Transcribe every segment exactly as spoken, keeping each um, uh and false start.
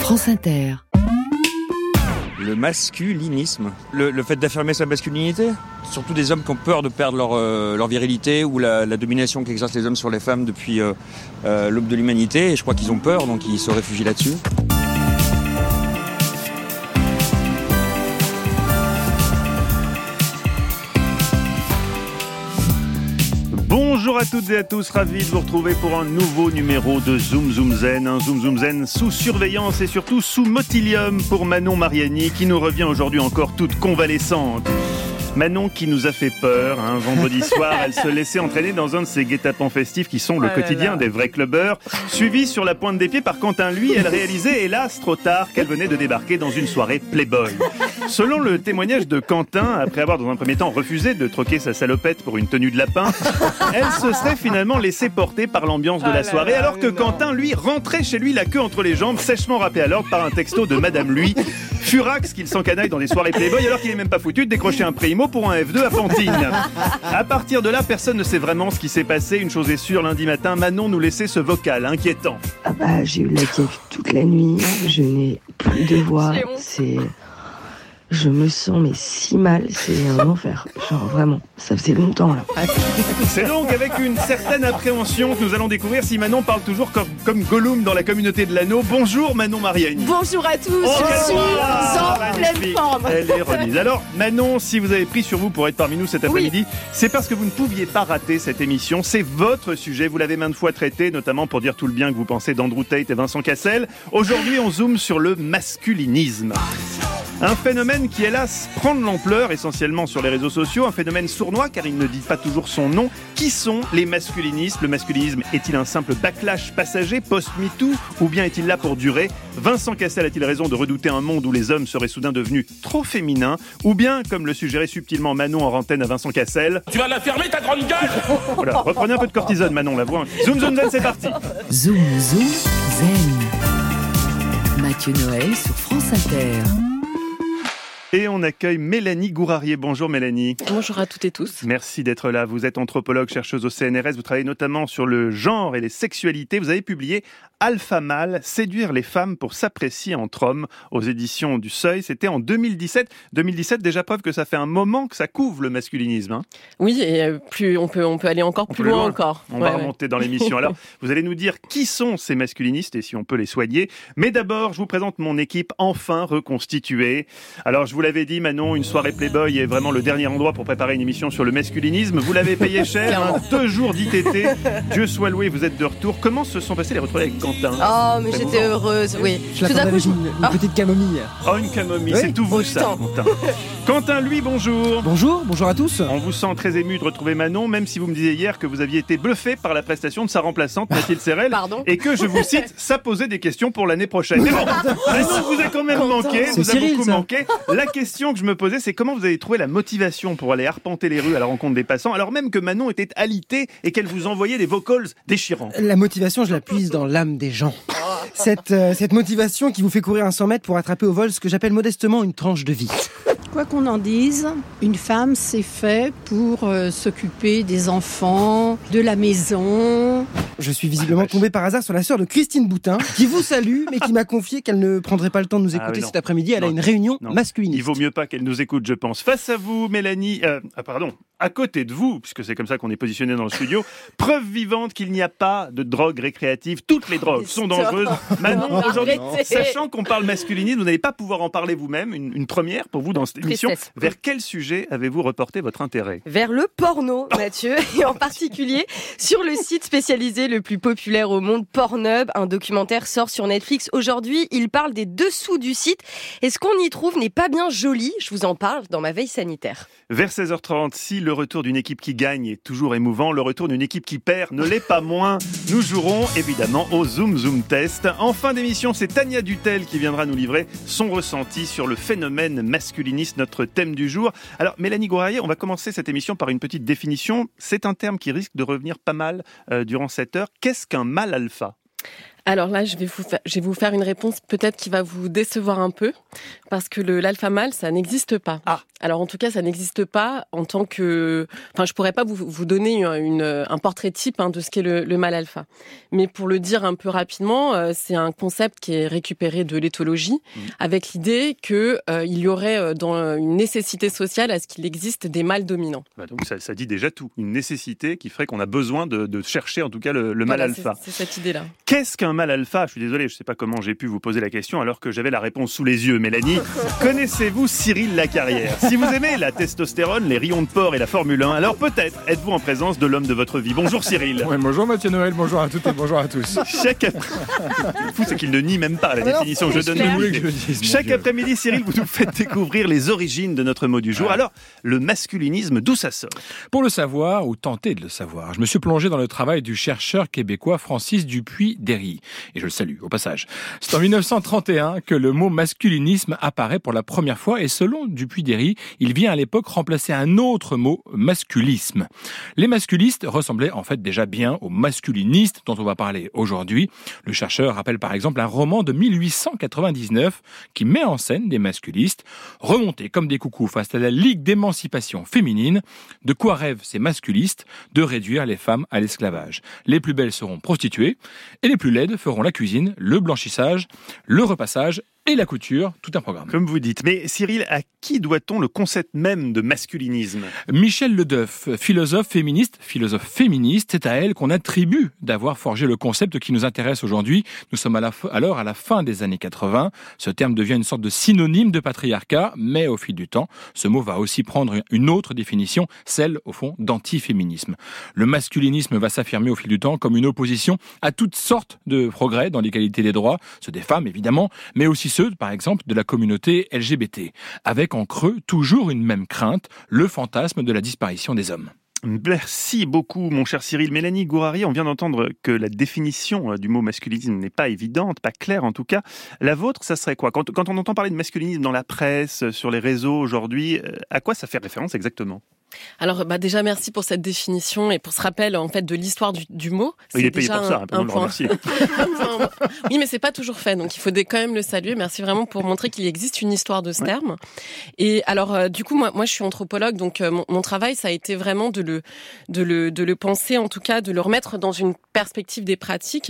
France Inter. Le masculinisme, le, le fait d'affirmer sa masculinité, surtout des hommes qui ont peur de perdre leur, euh, leur virilité ou la, la domination qu'exercent les hommes sur les femmes depuis euh, euh, l'aube de l'humanité, et je crois qu'ils ont peur, donc ils se réfugient là-dessus. Bonjour à toutes et à tous, ravi de vous retrouver pour un nouveau numéro de Zoom Zoom Zen, un Zoom Zoom Zen sous surveillance et surtout sous motilium pour Manon Mariani qui nous revient aujourd'hui encore toute convalescente. Manon qui nous a fait peur, hein, vendredi soir, elle se laissait entraîner dans un de ces guet-apens festifs qui sont le oh quotidien là là. des vrais clubbeurs, suivi sur la pointe des pieds par Quentin. Lui, elle réalisait, hélas, trop tard, qu'elle venait de débarquer dans une soirée Playboy. Selon le témoignage de Quentin, après avoir dans un premier temps refusé de troquer sa salopette pour une tenue de lapin, elle se serait finalement laissée porter par l'ambiance de la soirée, alors que Quentin, lui, rentrait chez lui la queue entre les jambes, sèchement rappé à l'ordre par un texto de Madame Lui. Furax qu'il s'encanaille dans des soirées Playboy alors qu'il est même pas foutu de décrocher un primo pour un F deux à Fantine. À partir de là, personne ne sait vraiment ce qui s'est passé. Une chose est sûre, lundi matin, Manon nous laissait ce vocal inquiétant. Ah bah, j'ai eu la fièvre toute la nuit, je n'ai plus de voix, c'est... Je me sens mais si mal, c'est un enfer. Genre vraiment, ça faisait longtemps là. C'est donc avec une certaine appréhension que nous allons découvrir si Manon parle toujours comme, comme Gollum dans la communauté de l'anneau. Bonjour Manon Mariani. Bonjour à tous, oh, je suis wow, en pleine forme. Elle est remise. Alors Manon, si vous avez pris sur vous pour être parmi nous cet après-midi, oui. c'est parce que vous ne pouviez pas rater cette émission. C'est votre sujet, vous l'avez maintes fois traité, notamment pour dire tout le bien que vous pensez d'Andrew Tate et Vincent Cassel. Aujourd'hui, on zoome sur le masculinisme. Un phénomène qui, hélas, prend de l'ampleur, essentiellement sur les réseaux sociaux, un phénomène sournois car il ne dit pas toujours son nom. Qui sont les masculinistes ? Le masculinisme est-il un simple backlash passager, post-MeToo, ou bien est-il là pour durer ? Vincent Cassel a-t-il raison de redouter un monde où les hommes seraient soudain devenus trop féminins ? Ou bien, comme le suggérait subtilement Manon en antenne à Vincent Cassel... Tu vas la fermer ta grande gueule ! Voilà, reprenez un peu de cortisone Manon, la voix. Zoom, zoom, zen, c'est parti. Zoom, zoom, zen. Mathieu Noël sur France Inter. Et on accueille Mélanie Gourarier. Bonjour Mélanie. Bonjour à toutes et tous. Merci d'être là. Vous êtes anthropologue, chercheuse au C N R S. Vous travaillez notamment sur le genre et les sexualités. Vous avez publié Alpha Male, séduire les femmes pour s'apprécier entre hommes aux éditions du Seuil. C'était en deux mille dix-sept. deux mille dix-sept, déjà preuve que ça fait un moment que ça couvre le masculinisme. Hein. Oui, et plus, on, peut, on peut aller encore on plus loin, loin encore. On ouais, va remonter ouais. dans l'émission. Alors, vous allez nous dire qui sont ces masculinistes et si on peut les soigner. Mais d'abord, je vous présente mon équipe enfin reconstituée. Alors, je vous l'avais dit, Manon, une soirée Playboy est vraiment le dernier endroit pour préparer une émission sur le masculinisme. Vous l'avez payé cher, hein, deux jours d'I T T. Dieu soit loué, vous êtes de retour. Comment se sont passées les retrouvailles avec Quentin ? Oh, mais j'étais heureuse, oui. Je l'attendais avec une, une oh. petite camomille. Oh, une camomille, oui. C'est tout vous, ça, Quentin. Quentin, lui, bonjour. Bonjour, bonjour à tous. On vous sent très ému de retrouver Manon, même si vous me disiez hier que vous aviez été bluffé par la prestation de sa remplaçante, Mathilde Serrel. Pardon. Et que, je vous cite, ça posait des questions pour l'année prochaine. Mais bon, Manon vous a quand même Quentin. manqué, C'est vous Cyril, a beaucoup ça. manqué. La question que je me posais, c'est comment vous avez trouvé la motivation pour aller arpenter les rues à la rencontre des passants, alors même que Manon était alitée et qu'elle vous envoyait des vocals déchirants. La motivation, je la puise dans l'âme des gens. Cette, euh, cette motivation qui vous fait courir un cent mètres pour attraper au vol ce que j'appelle modestement une tranche de vie. Quoi qu'on en dise, une femme, c'est fait pour euh, s'occuper des enfants, de la maison. Je suis visiblement tombé par hasard sur la sœur de Christine Boutin, qui vous salue, mais qui m'a confié qu'elle ne prendrait pas le temps de nous écouter ah oui, cet après-midi. Elle non. a une réunion non. masculiniste. Il vaut mieux pas qu'elle nous écoute, je pense. Face à vous, Mélanie... Euh, ah, pardon. À côté de vous, puisque c'est comme ça qu'on est positionné dans le studio, preuve vivante qu'il n'y a pas de drogue récréative. Toutes les drogues sont dangereuses. Manon, aujourd'hui, sachant qu'on parle masculinisme, vous n'allez pas pouvoir en parler vous-même. Une, une première pour vous dans cette émission. Tristesse. Vers quel sujet avez-vous reporté votre intérêt ? Vers le porno, Mathieu, et en particulier sur le site spécialisé le plus populaire au monde, Pornhub. Un documentaire sort sur Netflix aujourd'hui. Il parle des dessous du site. Et ce qu'on y trouve n'est pas bien joli. Je vous en parle dans ma veille sanitaire. Vers seize heures trente, si le retour d'une équipe qui gagne est toujours émouvant, le retour d'une équipe qui perd ne l'est pas moins. Nous jouerons évidemment au Zoom Zoom Test. En fin d'émission, c'est Tania Dutel qui viendra nous livrer son ressenti sur le phénomène masculiniste, notre thème du jour. Alors Mélanie Gourarier, on va commencer cette émission par une petite définition. C'est un terme qui risque de revenir pas mal euh, durant cette heure. Qu'est-ce qu'un mâle alpha ? Alors là, je vais vous faire, je vais vous faire une réponse peut-être qui va vous décevoir un peu, parce que le, l'alpha mâle, ça n'existe pas. Ah. Alors en tout cas, ça n'existe pas en tant que... Enfin, je pourrais pas vous, vous donner une, une, un portrait type hein, de ce qu'est le, le mâle alpha. Mais pour le dire un peu rapidement, euh, c'est un concept qui est récupéré de l'éthologie, mmh. avec l'idée qu'il euh, y aurait euh, dans une nécessité sociale à ce qu'il existe des mâles dominants. Bah donc ça, ça dit déjà tout. Une nécessité qui ferait qu'on a besoin de, de chercher en tout cas le, le voilà, mâle alpha. C'est, c'est cette idée-là. Qu'est-ce qu'un mâle alpha ? Je suis désolé, je ne sais pas comment j'ai pu vous poser la question alors que j'avais la réponse sous les yeux. Mélanie, connaissez-vous Cyril Lacarrière ? Si vous aimez la testostérone, les rayons de porc et la Formule un, alors peut-être êtes-vous en présence de l'homme de votre vie. Bonjour Cyril. Ouais, bonjour Mathieu Noël, bonjour à toutes et bonjour à tous. Chaque après... Le fou, c'est qu'il ne nie même pas la alors, définition que je donne. Que je dise, Chaque après-midi, Cyril, vous nous faites découvrir les origines de notre mot du jour. Alors, le masculinisme, d'où ça sort ? Pour le savoir, ou tenter de le savoir, je me suis plongé dans le travail du chercheur québécois Francis Dupuy-Derry. Et je le salue, au passage. C'est en dix-neuf cent trente et un que le mot masculinisme apparaît pour la première fois et selon Dupuy-Derry, il vient à l'époque remplacer un autre mot, masculisme. Les masculistes ressemblaient en fait déjà bien aux masculinistes dont on va parler aujourd'hui. Le chercheur rappelle par exemple un roman de mille huit cent quatre-vingt-dix-neuf qui met en scène des masculistes remontés comme des coucous face à la Ligue d'émancipation féminine. De quoi rêvent ces masculistes ? De réduire les femmes à l'esclavage. Les plus belles seront prostituées et les plus laides feront la cuisine, le blanchissage, le repassage et la couture, tout un programme. Comme vous dites. Mais Cyril, à qui doit-on le concept même de masculinisme ? Michel Ledeuf, philosophe féministe, philosophe féministe, c'est à elle qu'on attribue d'avoir forgé le concept qui nous intéresse aujourd'hui. Nous sommes à la, alors à la fin des années quatre-vingts. Ce terme devient une sorte de synonyme de patriarcat, mais au fil du temps, ce mot va aussi prendre une autre définition, celle, au fond, d'antiféminisme. Le masculinisme va s'affirmer au fil du temps comme une opposition à toutes sortes de progrès dans l'égalité des droits, ceux des femmes évidemment, mais aussi ceux, par exemple, de la communauté L G B T, avec en creux toujours une même crainte, le fantasme de la disparition des hommes. Merci beaucoup, mon cher Cyril. Mélanie Gourari, on vient d'entendre que la définition du mot masculinisme n'est pas évidente, pas claire en tout cas. La vôtre, ça serait quoi ? Quand, quand on entend parler de masculinisme dans la presse, sur les réseaux aujourd'hui, à quoi ça fait référence exactement ? Alors, bah déjà, merci pour cette définition et pour ce rappel en fait de l'histoire du, du mot. C'est il est payé pour ça, un, un le remercier. Enfin, oui, mais c'est pas toujours fait, donc il faut quand même le saluer. Merci vraiment pour montrer qu'il existe une histoire de ce ouais. terme. Et alors, euh, du coup, moi, moi, je suis anthropologue, donc euh, mon, mon travail, ça a été vraiment de le, de le, de le penser, en tout cas, de le remettre dans une perspective des pratiques.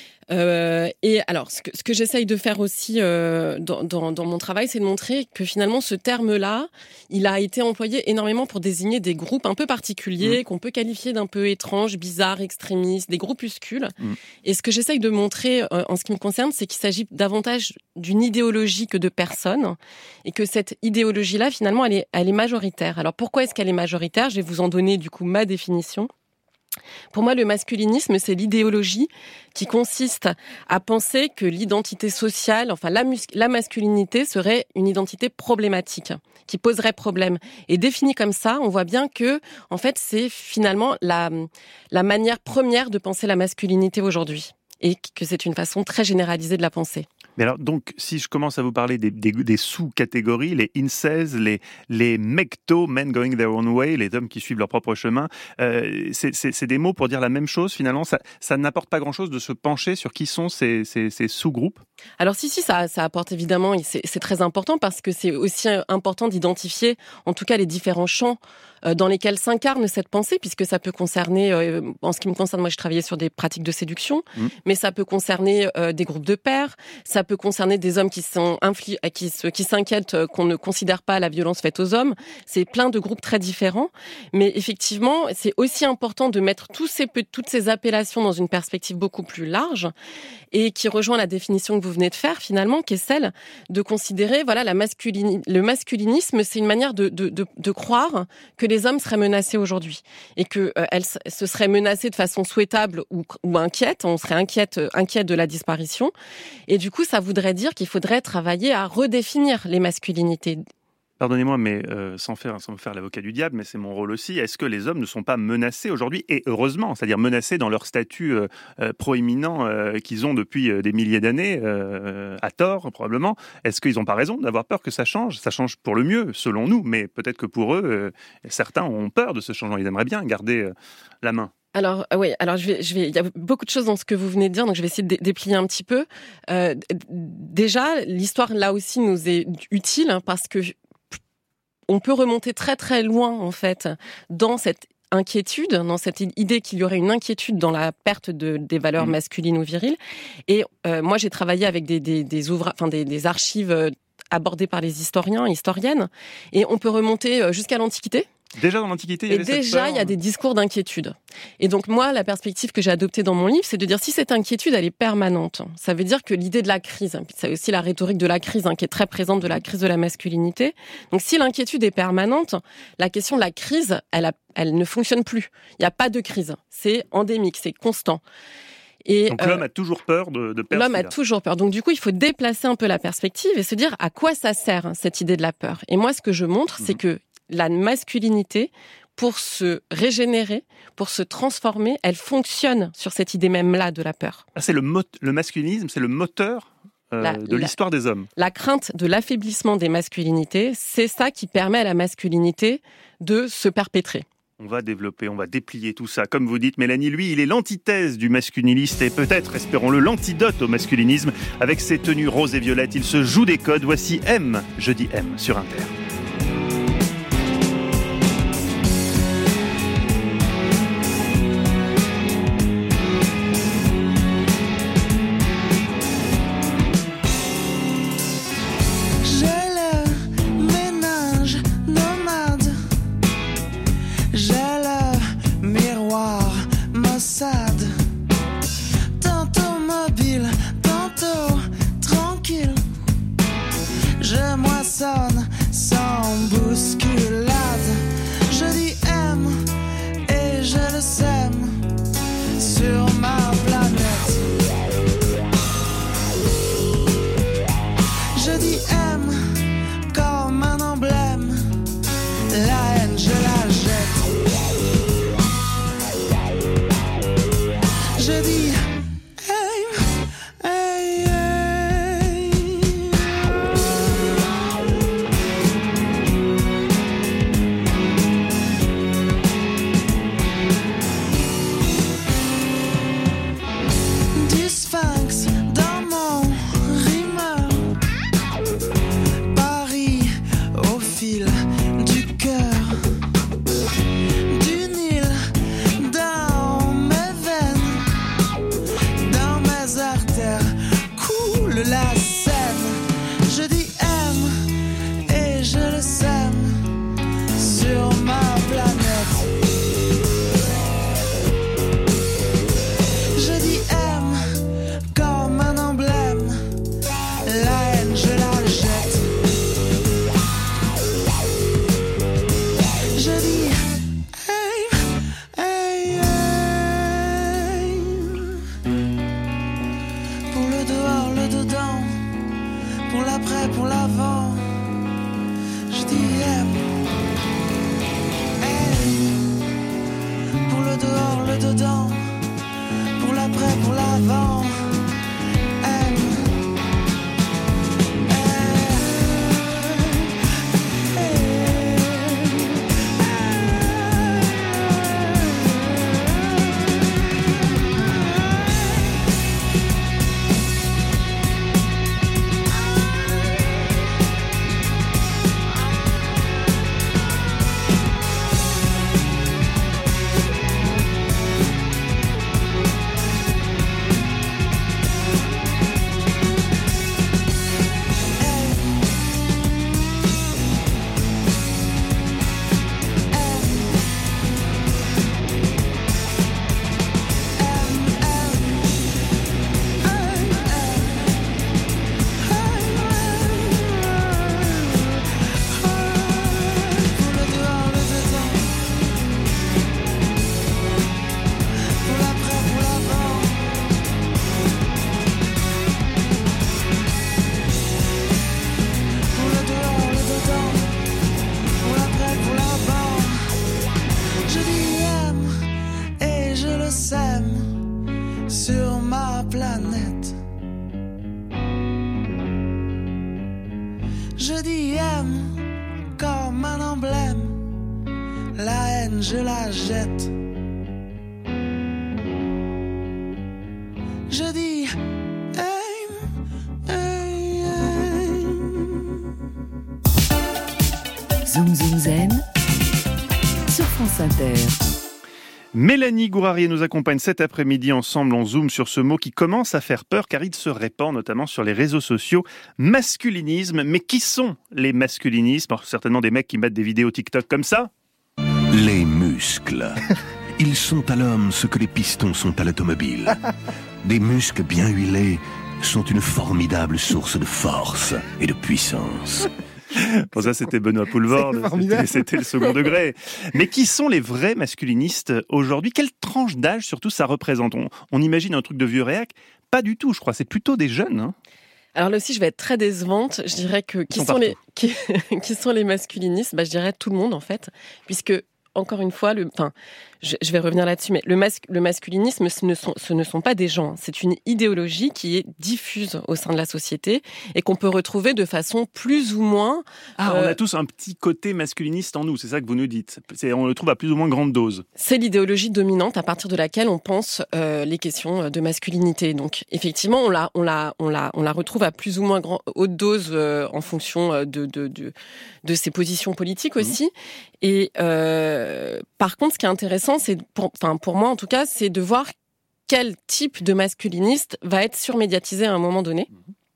Euh, et alors, ce que, ce que j'essaye de faire aussi euh, dans, dans, dans mon travail, c'est de montrer que finalement, ce terme-là, il a été employé énormément pour désigner des groupes un peu particuliers, mmh. qu'on peut qualifier d'un peu étranges, bizarres, extrémistes, des groupuscules. Mmh. Et ce que j'essaye de montrer, euh, en ce qui me concerne, c'est qu'il s'agit davantage d'une idéologie que de personnes, et que cette idéologie-là, finalement, elle est, elle est majoritaire. Alors, pourquoi est-ce qu'elle est majoritaire ? Je vais vous en donner, du coup, ma définition. Pour moi, le masculinisme, c'est l'idéologie qui consiste à penser que l'identité sociale, enfin la, mus- la masculinité serait une identité problématique, qui poserait problème. Et définie comme ça, on voit bien que, en fait, c'est finalement la, la manière première de penser la masculinité aujourd'hui. Et que c'est une façon très généralisée de la penser. Mais alors, donc, si je commence à vous parler des, des, des sous-catégories, les incels, les, les mectos, men going their own way, les hommes qui suivent leur propre chemin, euh, c'est, c'est, c'est des mots pour dire la même chose, finalement. Ça, ça n'apporte pas grand-chose de se pencher sur qui sont ces, ces, ces sous-groupes ? Alors si, si, ça, ça apporte évidemment, c'est, c'est très important parce que c'est aussi important d'identifier, en tout cas, les différents champs dans lesquels s'incarne cette pensée, puisque ça peut concerner, euh, en ce qui me concerne, moi je travaillais sur des pratiques de séduction, mmh. mais ça peut concerner euh, des groupes de pairs, ça peut concerner des hommes qui sont infli- qui, se, qui s'inquiètent qu'on ne considère pas la violence faite aux hommes. C'est plein de groupes très différents, mais effectivement, c'est aussi important de mettre tous ces, toutes ces appellations dans une perspective beaucoup plus large et qui rejoint la définition que vous venez de faire finalement, qui est celle de considérer, voilà, la masculini- le masculinisme, c'est une manière de, de, de, de croire que les hommes seraient menacés aujourd'hui et que euh, elles se seraient menacées de façon souhaitable ou, ou inquiète, on serait inquiète, inquiète de la disparition. Et du coup, ça voudrait dire qu'il faudrait travailler à redéfinir les masculinités. Pardonnez-moi, mais euh, sans faire sans me faire l'avocat du diable, mais c'est mon rôle aussi. Est-ce que les hommes ne sont pas menacés aujourd'hui, et heureusement, c'est-à-dire menacés dans leur statut euh, euh, proéminent euh, qu'ils ont depuis euh, des milliers d'années, euh, à tort probablement. Est-ce qu'ils n'ont pas raison d'avoir peur que ça change ? Ça change pour le mieux, selon nous, mais peut-être que pour eux, euh, certains ont peur de ce changement. Ils aimeraient bien garder euh, la main. Alors oui, alors je vais, je vais, il y a beaucoup de choses dans ce que vous venez de dire, donc je vais essayer de dé- déplier un petit peu. Euh, déjà, l'histoire là aussi nous est utile hein, parce que on peut remonter très très loin en fait dans cette inquiétude, dans cette idée qu'il y aurait une inquiétude dans la perte de, des valeurs mmh. masculines ou viriles. Et euh, moi, j'ai travaillé avec des, des, des ouvrages, enfin des, des archives abordées par les historiens, historiennes, et on peut remonter jusqu'à l'Antiquité. Déjà dans l'Antiquité, il y avait Et déjà, il y a des discours d'inquiétude. Et donc moi, la perspective que j'ai adoptée dans mon livre, c'est de dire si cette inquiétude, elle est permanente, ça veut dire que l'idée de la crise, c'est aussi la rhétorique de la crise hein, qui est très présente, de la crise de la masculinité. Donc si l'inquiétude est permanente, la question de la crise, elle, a, elle ne fonctionne plus. Il n'y a pas de crise. C'est endémique, c'est constant. Et donc l'homme euh, a toujours peur de, de perdre. L'homme a toujours peur. Donc du coup, il faut déplacer un peu la perspective et se dire à quoi ça sert cette idée de la peur. Et moi, ce que je montre, mmh. c'est que la masculinité, pour se régénérer, pour se transformer, elle fonctionne sur cette idée même-là de la peur. Ah, c'est le, mot- le masculinisme, c'est le moteur euh, la, de l'histoire la, des hommes. La crainte de l'affaiblissement des masculinités, c'est ça qui permet à la masculinité de se perpétrer. On va développer, on va déplier tout ça. Comme vous dites, Mélanie, lui, il est l'antithèse du masculiniste et peut-être, espérons-le, l'antidote au masculinisme. Avec ses tenues roses et violettes, il se joue des codes. Voici M, je dis M, sur Inter. Je dis aime comme un emblème, la haine je la jette. je dis aim, aim, aim. Zoom Zoom Zen sur France Inter. Mélanie Gourarier nous accompagne cet après-midi. Ensemble, on zoome sur ce mot qui commence à faire peur car il se répand notamment sur les réseaux sociaux. Masculinisme. Mais qui sont les masculinistes ? Alors, certainement des mecs qui mettent des vidéos TikTok comme ça. Les muscles. Ils sont à l'homme ce que les pistons sont à l'automobile. Des muscles bien huilés sont une formidable source de force et de puissance. Bon, ça, c'était Benoît Poulvorde, c'était, c'était le second degré. Mais qui sont les vrais masculinistes aujourd'hui ? Quelle tranche d'âge, surtout, ça représente ? on, on imagine un truc de vieux réac ? Pas du tout, je crois. C'est plutôt des jeunes. Hein. Alors là aussi, je vais être très décevante. Je dirais que qui sont, sont les qui, qui sont les masculinistes ? Bah, je dirais tout le monde en fait, puisque encore une fois, le, enfin, je, je vais revenir là-dessus, mais le, mas, le masculinisme, ce ne, sont, ce ne sont pas des gens. C'est une idéologie qui est diffuse au sein de la société et qu'on peut retrouver de façon plus ou moins... Ah, euh, on a tous un petit côté masculiniste en nous, c'est ça que vous nous dites. C'est, on le trouve à plus ou moins grande dose. C'est l'idéologie dominante à partir de laquelle on pense euh, les questions de masculinité. Donc, effectivement, on la, on la, on la, on la retrouve à plus ou moins grand, haute dose euh, en fonction de, de, de, de ses positions politiques aussi. Mmh. Et euh, par contre, ce qui est intéressant, c'est pour, enfin pour moi en tout cas, c'est de voir quel type de masculiniste va être surmédiatisé à un moment donné.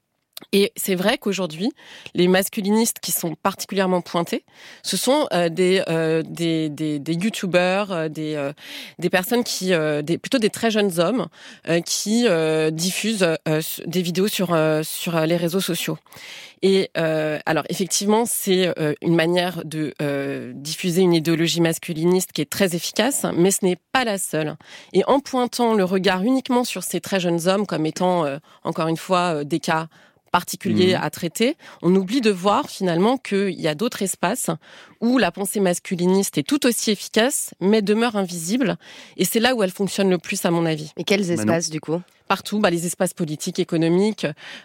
Et c'est vrai qu'aujourd'hui, les masculinistes qui sont particulièrement pointés, ce sont euh, des, euh, des des des youtubeurs, euh, des euh, des personnes qui, euh, des plutôt des très jeunes hommes euh, qui euh, diffusent euh, des vidéos sur euh, sur les réseaux sociaux. Et euh, alors effectivement, c'est euh, une manière de euh, diffuser une idéologie masculiniste qui est très efficace, mais ce n'est pas la seule. Et en pointant le regard uniquement sur ces très jeunes hommes comme étant, euh, encore une fois, euh, des cas particuliers mmh. à traiter, on oublie de voir finalement qu'il y a d'autres espaces où la pensée masculiniste est tout aussi efficace, mais demeure invisible. Et c'est là où elle fonctionne le plus, à mon avis. Et quels espaces, du coup ? Partout, bah, les espaces politiques, économiques,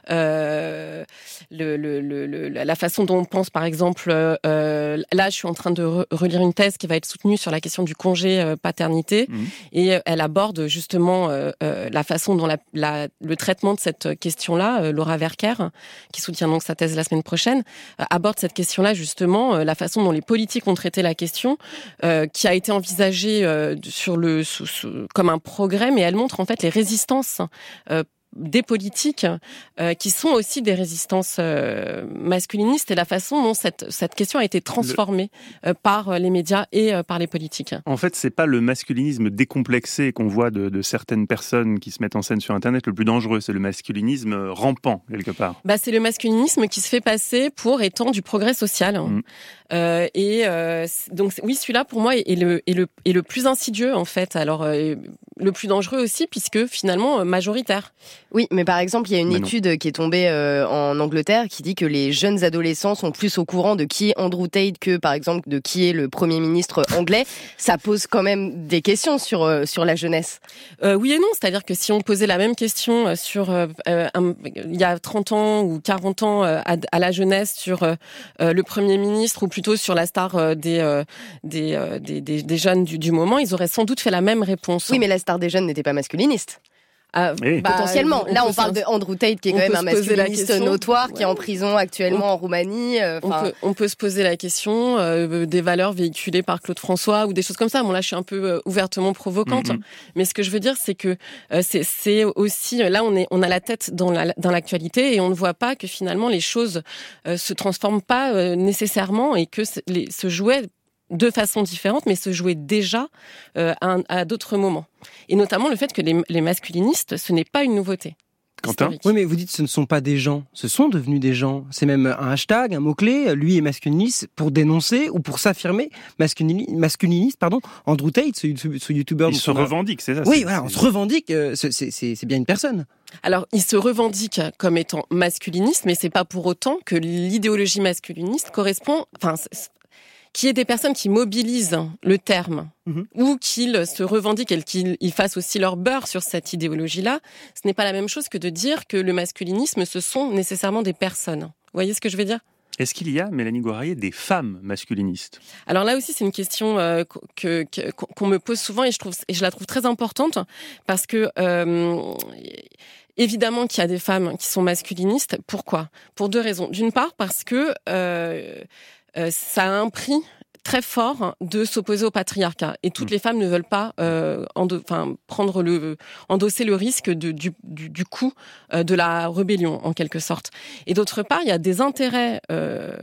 euh, le, le, le, la façon dont on pense, par exemple, euh, là, je suis en train de re- relire une thèse qui va être soutenue sur la question du congé euh, paternité, mmh. et elle aborde justement euh, euh, la façon dont la, la, le traitement de cette question-là. Euh, Laura Verker, qui soutient donc sa thèse la semaine prochaine, euh, aborde cette question-là justement, euh, la façon dont les politiques ont traité la question, euh, qui a été envisagée euh, sur le sous, sous, comme un progrès, mais elle montre en fait les résistances Euh, des politiques euh, qui sont aussi des résistances euh, masculinistes et la façon dont cette, cette question a été transformée le... euh, par les médias et euh, par les politiques. En fait, c'est pas le masculinisme décomplexé qu'on voit de, de certaines personnes qui se mettent en scène sur Internet le plus dangereux, c'est le masculinisme rampant, quelque part. Bah, c'est le masculinisme qui se fait passer pour étant du progrès social. Mmh. Euh, et euh, donc, oui, celui-là, pour moi, est, est, le, est, le, est le plus insidieux, en fait. Alors, euh, le plus dangereux aussi, puisque finalement, majoritaire. Oui, mais par exemple, il y a une mais étude non. qui est tombée euh, en Angleterre qui dit que les jeunes adolescents sont plus au courant de qui est Andrew Tate que, par exemple, de qui est le Premier ministre anglais. Ça pose quand même des questions sur euh, sur la jeunesse. Euh, oui et non, c'est-à-dire que si on posait la même question sur euh, un, il y a trente ans ou quarante ans euh, à, à la jeunesse sur euh, le Premier ministre ou plutôt sur la star euh, des, euh, des, euh, des des des jeunes du, du moment, ils auraient sans doute fait la même réponse. Oui, mais la star des jeunes n'était pas masculiniste. Ah, oui. Bah, potentiellement. On Là, on parle de Andrew Tate, qui est quand même un masculiniste notoire, ouais. qui est en prison actuellement on, en Roumanie. Euh, on, peut, on peut se poser la question euh, des valeurs véhiculées par Claude François ou des choses comme ça. Bon, là, je suis un peu euh, ouvertement provocante, mm-hmm. mais ce que je veux dire, c'est que euh, c'est, c'est aussi là, on est, on a la tête dans, la, dans l'actualité et on ne voit pas que finalement les choses euh, se transforment pas euh, nécessairement et que les, se jouaient de façon différente, mais se jouait déjà euh, à, à d'autres moments. Et notamment le fait que les, les masculinistes, ce n'est pas une nouveauté. Quentin ? Oui, mais vous dites que ce ne sont pas des gens. Ce sont devenus des gens. C'est même un hashtag, un mot-clé. Lui est masculiniste pour dénoncer ou pour s'affirmer. Masculiniste, masculiniste pardon. Andrew Tate, ce, ce, ce youtubeur. Il se a... revendique, c'est ça ? Oui, c'est, voilà, c'est... on se revendique. C'est, c'est, c'est, c'est bien une personne. Alors, il se revendique comme étant masculiniste, mais c'est pas pour autant que l'idéologie masculiniste correspond... Enfin, qu'il y ait des personnes qui mobilisent le terme mmh. ou qu'ils se revendiquent et qu'ils ils fassent aussi leur beurre sur cette idéologie-là, ce n'est pas la même chose que de dire que le masculinisme, ce sont nécessairement des personnes. Vous voyez ce que je veux dire ? Est-ce qu'il y a, Mélanie Goiraillé, des femmes masculinistes ? Alors là aussi, c'est une question euh, que, que, qu'on me pose souvent et je, trouve, et je la trouve très importante parce que... Euh, Évidemment qu'il y a des femmes qui sont masculinistes. Pourquoi ? Pour deux raisons. D'une part, parce que euh, euh, ça a un prix très fort de s'opposer au patriarcat. Et toutes les femmes ne veulent pas euh, endo- enfin, prendre le, endosser le risque de, du, du, du coup euh, de la rébellion, en quelque sorte. Et d'autre part, il y a des intérêts euh,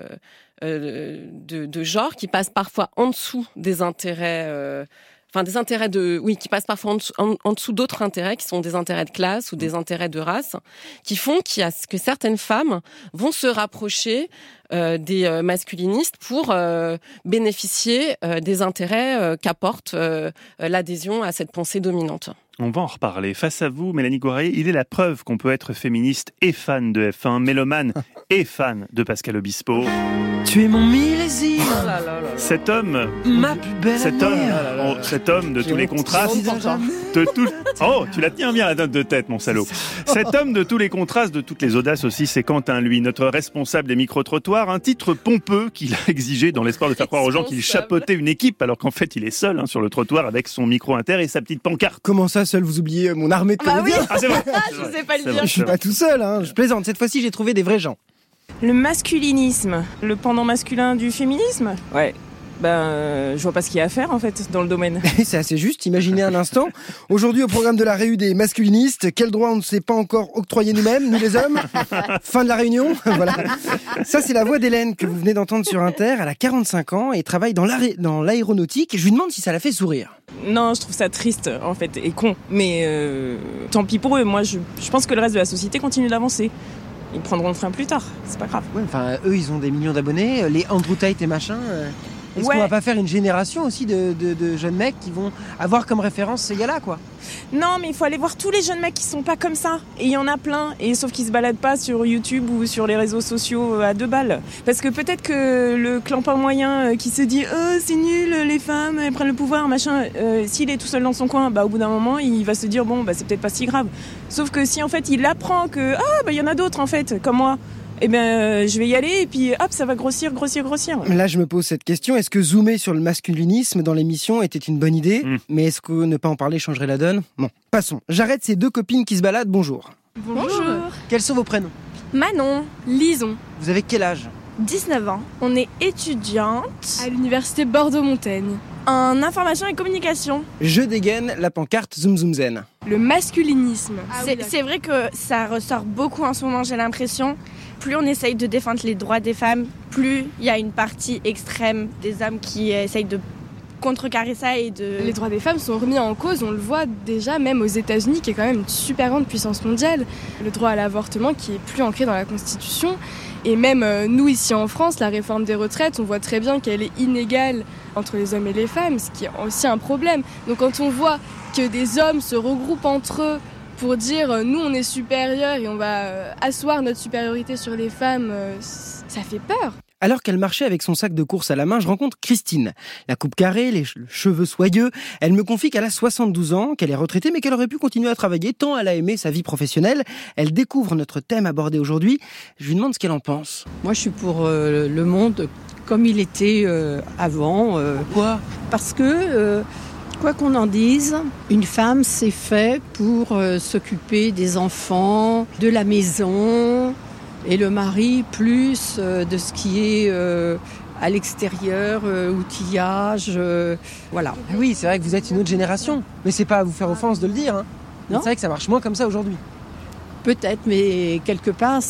euh, de, de genre qui passent parfois en dessous des intérêts... Euh, Enfin, des intérêts de, oui, qui passent parfois en dessous, en, en dessous d'autres intérêts, qui sont des intérêts de classe ou des intérêts de race, qui font qu'il y a, que certaines femmes vont se rapprocher euh, des euh, masculinistes pour euh, bénéficier euh, des intérêts euh, qu'apporte euh, l'adhésion à cette pensée dominante. On va en reparler. Face à vous, Mélanie Goiraillé, il est la preuve qu'on peut être féministe et fan de F un, mélomane et fan de Pascal Obispo. Tu es mon millésime. Oh là là là là. Cet homme, Ma plus belle cet homme, année. oh, cet homme de tous les contrastes, de tout... Oh, tu la tiens bien la note de tête, mon salaud. Cet homme de tous les contrastes, de toutes les audaces aussi, c'est Quentin, lui, notre responsable des micro-trottoirs, un titre pompeux qu'il a exigé dans l'espoir de faire croire aux gens qu'il chapeautait une équipe, alors qu'en fait il est seul hein, sur le trottoir avec son micro inter et sa petite pancarte. Comment ça, seul, vous oubliez mon armée de Bah oui. comédiens ? Ah, c'est vrai. Ah, je sais pas le C'est dire. vrai. Je suis pas tout seul, hein. Je plaisante. Cette fois-ci, j'ai trouvé des vrais gens. Le masculinisme, le pendant masculin du féminisme. Ouais. Ben, euh, je vois pas ce qu'il y a à faire en fait dans le domaine. C'est assez juste, imaginez un instant. Aujourd'hui, au programme de la Réu des masculinistes, quel droit on ne s'est pas encore octroyé nous-mêmes, nous les hommes ? Fin de la réunion. Voilà. Ça, c'est la voix d'Hélène que vous venez d'entendre sur Inter. Elle a quarante-cinq ans et travaille dans l'aré- dans l'aéronautique. Je lui demande si ça la fait sourire. Non, je trouve ça triste en fait et con. Mais euh, tant pis pour eux. Moi, je, je pense que le reste de la société continue d'avancer. Ils prendront le train plus tard. C'est pas grave. Ouais, enfin, eux, ils ont des millions d'abonnés. Les Andrew Tate et machin. euh, Est-ce Ouais. qu'on va pas faire une génération aussi de, de, de jeunes mecs qui vont avoir comme référence ces gars-là, quoi ? Non, mais il faut aller voir tous les jeunes mecs qui sont pas comme ça. Et il y en a plein. Et sauf qu'ils se baladent pas sur YouTube ou sur les réseaux sociaux à deux balles. Parce que peut-être que le clampin moyen qui se dit « Oh, c'est nul, les femmes, elles prennent le pouvoir, machin euh, », s'il est tout seul dans son coin, bah au bout d'un moment, il va se dire « Bon, bah c'est peut-être pas si grave ». Sauf que si en fait il apprend que « Ah, bah il y en a d'autres en fait, comme moi », eh ben euh, je vais y aller et puis hop, ça va grossir, grossir, grossir. Là, je me pose cette question. Est-ce que zoomer sur le masculinisme dans l'émission était une bonne idée ? Mm. Mais est-ce que ne pas en parler changerait la donne ? Bon, passons. J'arrête ces deux copines qui se baladent. Bonjour. Bonjour. Quels sont vos prénoms ? Manon, Lison, Vous avez quel âge ? dix-neuf ans. On est étudiante À l'université Bordeaux-Montaigne. en information et communication. Je dégaine la pancarte Zoom Zoom Zen. Le masculinisme. c'est, c'est vrai que ça ressort beaucoup en ce moment, j'ai l'impression. Plus on essaye de défendre les droits des femmes, plus il y a une partie extrême des hommes qui essayent de contrecarrer ça et de... Les droits des femmes sont remis en cause, on le voit déjà même aux États-Unis, qui est quand même une super grande puissance mondiale. Le droit à l'avortement qui est plus ancré dans la Constitution. Et même euh, nous, ici en France, la réforme des retraites, on voit très bien qu'elle est inégale entre les hommes et les femmes, ce qui est aussi un problème. Donc quand on voit que des hommes se regroupent entre eux pour dire euh, nous on est supérieurs et on va euh, asseoir notre supériorité sur les femmes, euh, ça fait peur. Alors qu'elle marchait avec son sac de course à la main, je rencontre Christine. La coupe carrée, les cheveux soyeux. Elle me confie qu'elle a soixante-douze ans, qu'elle est retraitée, mais qu'elle aurait pu continuer à travailler tant elle a aimé sa vie professionnelle. Elle découvre notre thème abordé aujourd'hui. Je lui demande ce qu'elle en pense. Moi, je suis pour euh, le monde comme il était euh, avant. Euh, Pourquoi ? Parce que, euh, quoi qu'on en dise, une femme, c'est fait pour euh, s'occuper des enfants, de la maison... Et le mari, plus euh, de ce qui est euh, à l'extérieur, euh, outillage, euh, voilà. Oui, c'est vrai que vous êtes une autre génération. Mais c'est pas à vous faire offense de le dire. Hein. Non. C'est vrai que ça marche moins comme ça aujourd'hui. Peut-être, mais quelque part,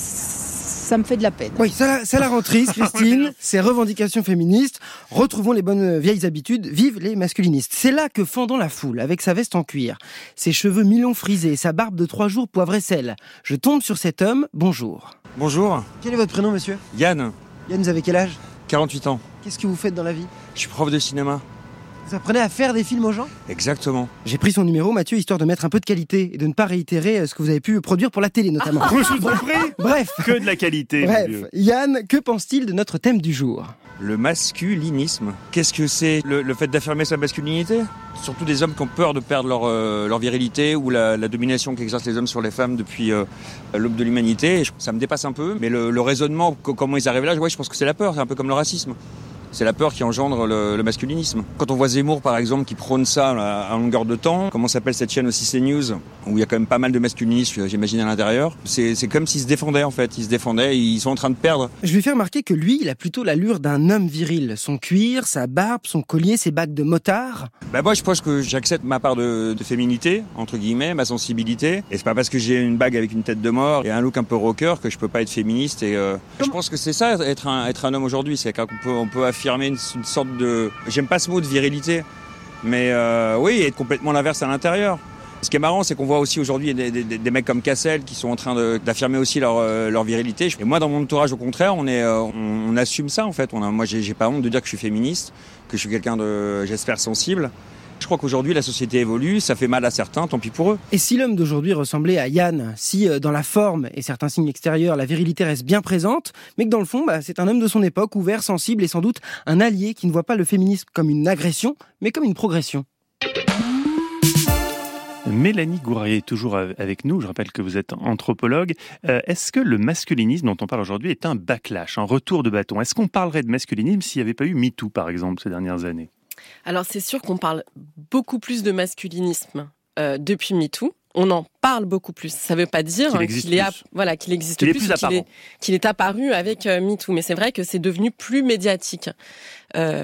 ça me fait de la peine. Oui, ça, la- ça la rend triste, Christine. Ces revendications féministes. Retrouvons les bonnes vieilles habitudes. Vive les masculinistes. C'est là que, fendant la foule, avec sa veste en cuir, ses cheveux mi-longs frisés, sa barbe de trois jours poivre et sel, je tombe sur cet homme. Bonjour. Bonjour, Quel est votre prénom, monsieur ? Yann, Yann, vous avez quel âge ? quarante-huit ans. Qu'est-ce que vous faites dans la vie ? Je suis prof de cinéma. Vous apprenez à faire des films aux gens ? Exactement. J'ai pris son numéro, Mathieu, histoire de mettre un peu de qualité et de ne pas réitérer ce que vous avez pu produire pour la télé, notamment. Je vous en prie. Bref. Que de la qualité. Bref, mon Dieu. Yann, que pense-t-il de notre thème du jour ? Le masculinisme. Qu'est-ce que c'est ? le, le fait d'affirmer sa masculinité ? Surtout des hommes qui ont peur de perdre leur, euh, leur virilité ou la, la domination qu'exercent les hommes sur les femmes depuis euh, l'aube de l'humanité. Ça me dépasse un peu, mais le, le raisonnement, comment ils arrivent là, ouais, je pense que c'est la peur, c'est un peu comme le racisme. C'est la peur qui engendre le, le masculinisme. Quand on voit Zemmour, par exemple, qui prône ça à, à longueur de temps, comment s'appelle cette chaîne aussi, CNews, où il y a quand même pas mal de masculinisme, j'imagine, à l'intérieur, c'est, c'est comme s'ils se défendaient, en fait. Ils se défendaient, ils sont en train de perdre. Je lui fais remarquer que lui, il a plutôt l'allure d'un homme viril. Son cuir, sa barbe, son collier, ses bagues de motard. Bah moi, je pense que j'accepte ma part de, de féminité, entre guillemets, ma sensibilité. Et c'est pas parce que j'ai une bague avec une tête de mort et un look un peu rocker que je peux pas être féministe. Et euh, je pense que c'est ça, être un, être un homme aujourd'hui. C'est qu'on peut, on peut affirmer une, une sorte de... J'aime pas ce mot de virilité, mais euh, oui, être complètement l'inverse à l'intérieur. Ce qui est marrant, c'est qu'on voit aussi aujourd'hui des, des, des mecs comme Cassel qui sont en train de, d'affirmer aussi leur, euh, leur virilité. Et moi, dans mon entourage, au contraire, on, est, euh, on, on assume ça, en fait. On a, moi, j'ai, j'ai pas honte de dire que je suis féministe, que je suis quelqu'un de, j'espère, sensible. Je crois qu'aujourd'hui, la société évolue, ça fait mal à certains, tant pis pour eux. Et si l'homme d'aujourd'hui ressemblait à Yann, si euh, dans la forme et certains signes extérieurs, la virilité reste bien présente, mais que dans le fond, bah, c'est un homme de son époque, ouvert, sensible et sans doute un allié qui ne voit pas le féminisme comme une agression, mais comme une progression. Mélanie Gourrier est toujours avec nous. Je rappelle que vous êtes anthropologue. Euh, est-ce que le masculinisme dont on parle aujourd'hui est un backlash, un retour de bâton ? Est-ce qu'on parlerait de masculinisme s'il n'y avait pas eu MeToo, par exemple, ces dernières années ? Alors c'est sûr qu'on parle beaucoup plus de masculinisme euh, depuis MeToo. On en parle beaucoup plus. Ça ne veut pas dire qu'il existe qu'il, est, plus. voilà, qu'il existe qu'il plus, est plus qu'il, est, qu'il est apparu avec euh, MeToo. Mais c'est vrai que c'est devenu plus médiatique. Euh...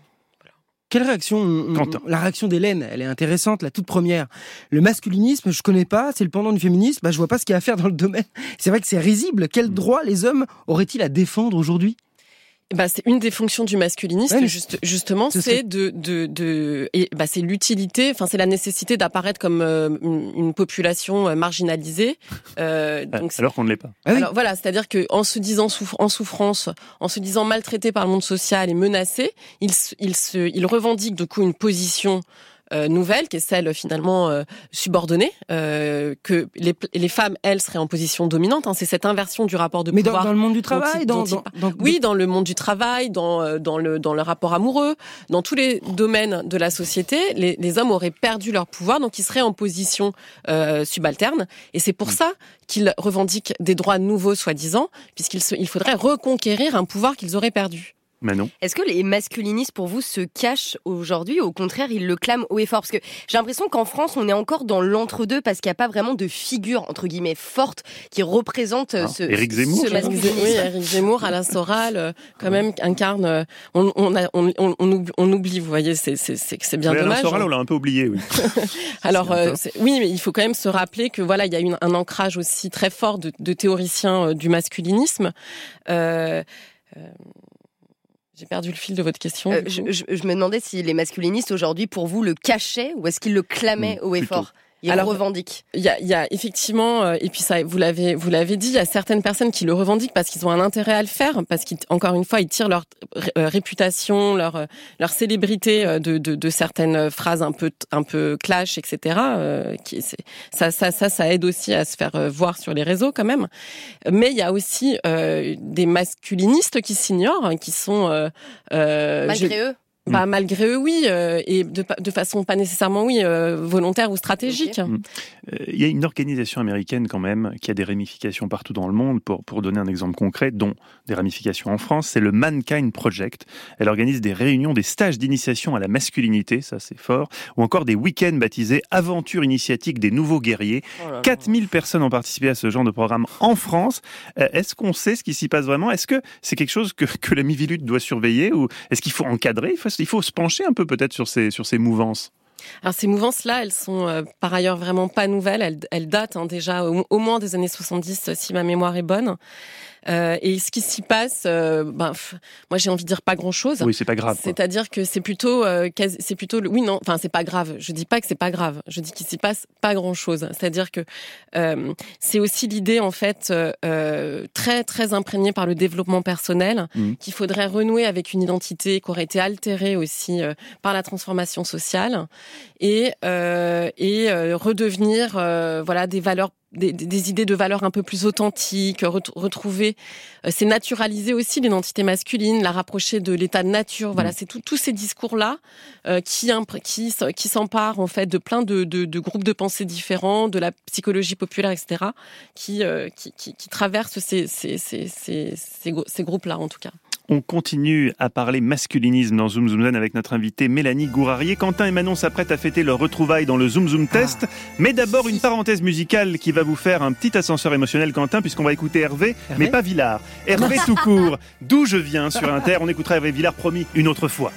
Quelle réaction on, on, La réaction d'Hélène, elle est intéressante, la toute première. Le masculinisme, je connais pas, c'est le pendant du féminisme, bah, je vois pas ce qu'il y a à faire dans le domaine. C'est vrai que c'est risible. Quel droit les hommes auraient-ils à défendre aujourd'hui ? Bah, c'est une des fonctions du masculinisme, ouais, juste, justement, c'est serait... de, de, de, et bah, c'est l'utilité, enfin, c'est la nécessité d'apparaître comme euh, une, une population marginalisée. Euh, donc alors qu'on ne l'est pas. Ah, alors oui. Voilà, c'est-à-dire que en se disant souffr- en souffrance, en se disant maltraité par le monde social et menacé, il, il se, il revendique du coup une position Euh, nouvelle, qui est celle finalement euh, subordonnée, euh, que les, les femmes, elles, seraient en position dominante. Hein. C'est cette inversion du rapport de Mais pouvoir. Mais dans, dans le monde du travail, il, dans, il, dans, dans, oui, dans le monde du travail, dans dans le dans le rapport amoureux, dans tous les domaines de la société, les, les hommes auraient perdu leur pouvoir, donc ils seraient en position euh, subalterne. Et c'est pour ça qu'ils revendiquent des droits nouveaux, soi-disant, puisqu'il se, il faudrait reconquérir un pouvoir qu'ils auraient perdu. Manon. Est-ce que les masculinistes, pour vous, se cachent aujourd'hui ? Au contraire, ils le clament haut et fort ? Parce que j'ai l'impression qu'en France, on est encore dans l'entre-deux parce qu'il n'y a pas vraiment de figure, entre guillemets, forte qui représente ah, ce, Éric Zemmour, ce masculinisme. Oui, Éric Zemmour, Alain Soral, quand même, incarne... On, on, a, on, on, on oublie, vous voyez, c'est, c'est, c'est, c'est bien oui, dommage. Alain Soral, on l'a un peu oublié, oui. Alors, euh, c'est, oui, mais il faut quand même se rappeler que voilà, il y a une, un ancrage aussi très fort de, de théoriciens euh, du masculinisme. Euh, euh, J'ai perdu le fil de votre question. Euh, je, je, je me demandais si les masculinistes aujourd'hui, pour vous, le cachaient ou est-ce qu'ils le clamaient mmh, haut et fort ? Ils Alors, revendiquent. Il y a, il y a effectivement, euh, et puis ça, vous l'avez, vous l'avez dit, il y a certaines personnes qui le revendiquent parce qu'ils ont un intérêt à le faire, parce qu'encore une fois, ils tirent leur euh, réputation, leur leur célébrité de, de, de certaines phrases un peu un peu clash, et cetera. Euh, qui, c'est, ça, ça, ça, ça aide aussi à se faire voir sur les réseaux quand même. Mais il y a aussi euh, des masculinistes qui s'ignorent, hein, qui sont euh, euh, malgré je... eux. Bah, malgré eux, oui, euh, et de, de façon pas nécessairement, oui, euh, volontaire ou stratégique. Okay. Euh, il y a une organisation américaine quand même qui a des ramifications partout dans le monde. Pour pour donner un exemple concret, dont des ramifications en France, c'est le Mankind Project. Elle organise des réunions, des stages d'initiation à la masculinité, ça c'est fort, ou encore des week-ends baptisés Aventure initiatique des nouveaux guerriers. Oh quatre mille personnes ont participé à ce genre de programme en France. Euh, est-ce qu'on sait ce qui s'y passe vraiment ? Est-ce que c'est quelque chose que que la Miviludes doit surveiller, ou est-ce qu'il faut encadrer ? Il faut Il faut se pencher un peu peut-être sur ces, sur ces mouvances. Alors ces mouvances-là, elles sont euh, par ailleurs vraiment pas nouvelles. Elles, elles datent hein, déjà au, au moins des années soixante-dix, si ma mémoire est bonne. Euh, et ce qui s'y passe, euh, ben, pff, moi j'ai envie de dire pas grand-chose. Oui, c'est pas grave. C'est-à-dire que c'est plutôt, euh, quasi, c'est plutôt, le, oui non, enfin c'est pas grave. Je dis pas que c'est pas grave. Je dis qu'il s'y passe pas grand-chose. C'est-à-dire que euh, c'est aussi l'idée en fait euh, très très imprégnée par le développement personnel, mmh. qu'il faudrait renouer avec une identité qui aurait été altérée aussi euh, par la transformation sociale et euh, et euh, redevenir euh, voilà des valeurs. Des, des idées de valeurs un peu plus authentiques, ret- retrouver, euh, c'est naturaliser aussi l'identité masculine, la rapprocher de l'état de nature. Voilà, c'est tout, tous ces discours-là euh, qui, imp- qui, qui s'emparent en fait de plein de, de, de groupes de pensée différents, de la psychologie populaire, et cetera, qui, euh, qui, qui, qui traversent ces, ces, ces, ces, ces, ces groupes-là en tout cas. On continue à parler masculinisme dans Zoom Zoom Zen avec notre invitée Mélanie Gourarier. Quentin et Manon s'apprêtent à fêter leur retrouvaille dans le Zoom Zoom Test. Ah. Mais d'abord, une parenthèse musicale qui va vous faire un petit ascenseur émotionnel, Quentin, puisqu'on va écouter Hervé, Hervé mais pas Villard. Hervé tout court, d'où je viens sur Inter. On écoutera Hervé Villard, promis, une autre fois.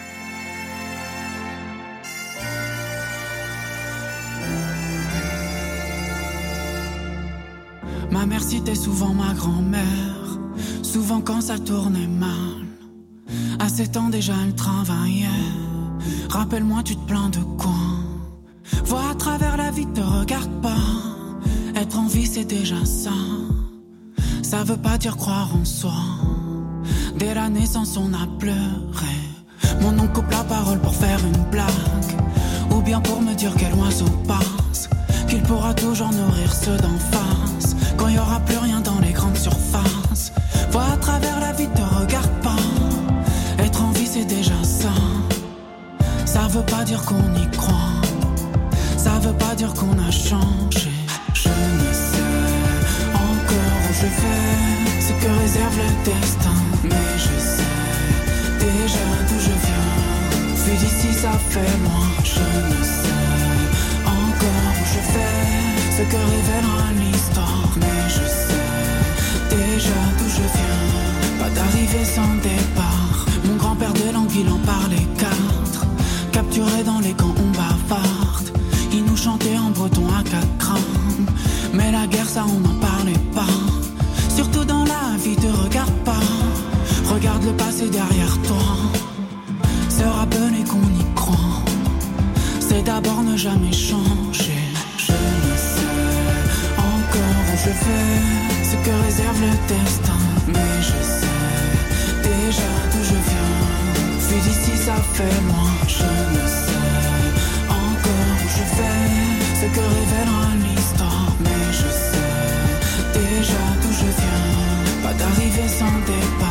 Ma mère citait souvent ma grand-mère. Souvent quand ça tournait mal, à sept ans déjà elle travaillait. Rappelle-moi tu te plains de quoi? Vois à travers la vie, te regarde pas. Être en vie c'est déjà ça. Ça veut pas dire croire en soi. Dès la naissance on a pleuré. Mon oncle coupe la parole pour faire une blague, ou bien pour me dire quel oiseau passe, qu'il pourra toujours nourrir ceux d'en face. Quand y aura plus rien dans les grandes surfaces. Vois à travers la vie, te regarde pas. Être en vie c'est déjà ça. Ça veut pas dire qu'on y croit. Ça veut pas dire qu'on a changé. Je ne sais encore où je vais, ce que réserve le destin. Mais je sais déjà d'où je viens. Vu d'ici ça fait loin. Je ne sais encore où je vais, ce que révélera l'histoire. Mais je sais déjà d'où je viens, pas d'arrivée sans départ. Mon grand-père de langue, il en parlait quatre. Capturé dans les camps, on bavarde. Il nous chantait en breton à quatre grammes. Mais la guerre, ça, on n'en parlait pas. Surtout dans la vie, te regarde pas. Regarde le passé derrière toi. Se rappeler qu'on y croit, c'est d'abord ne jamais changer. Je ne sais encore où je vais, ce que réserve le destin. Mais je sais déjà d'où je viens. Vu d'ici ça fait loin. Je ne sais encore où je vais, ce que révélera l'histoire. Mais je sais déjà d'où je viens, pas d'arrivée sans départ.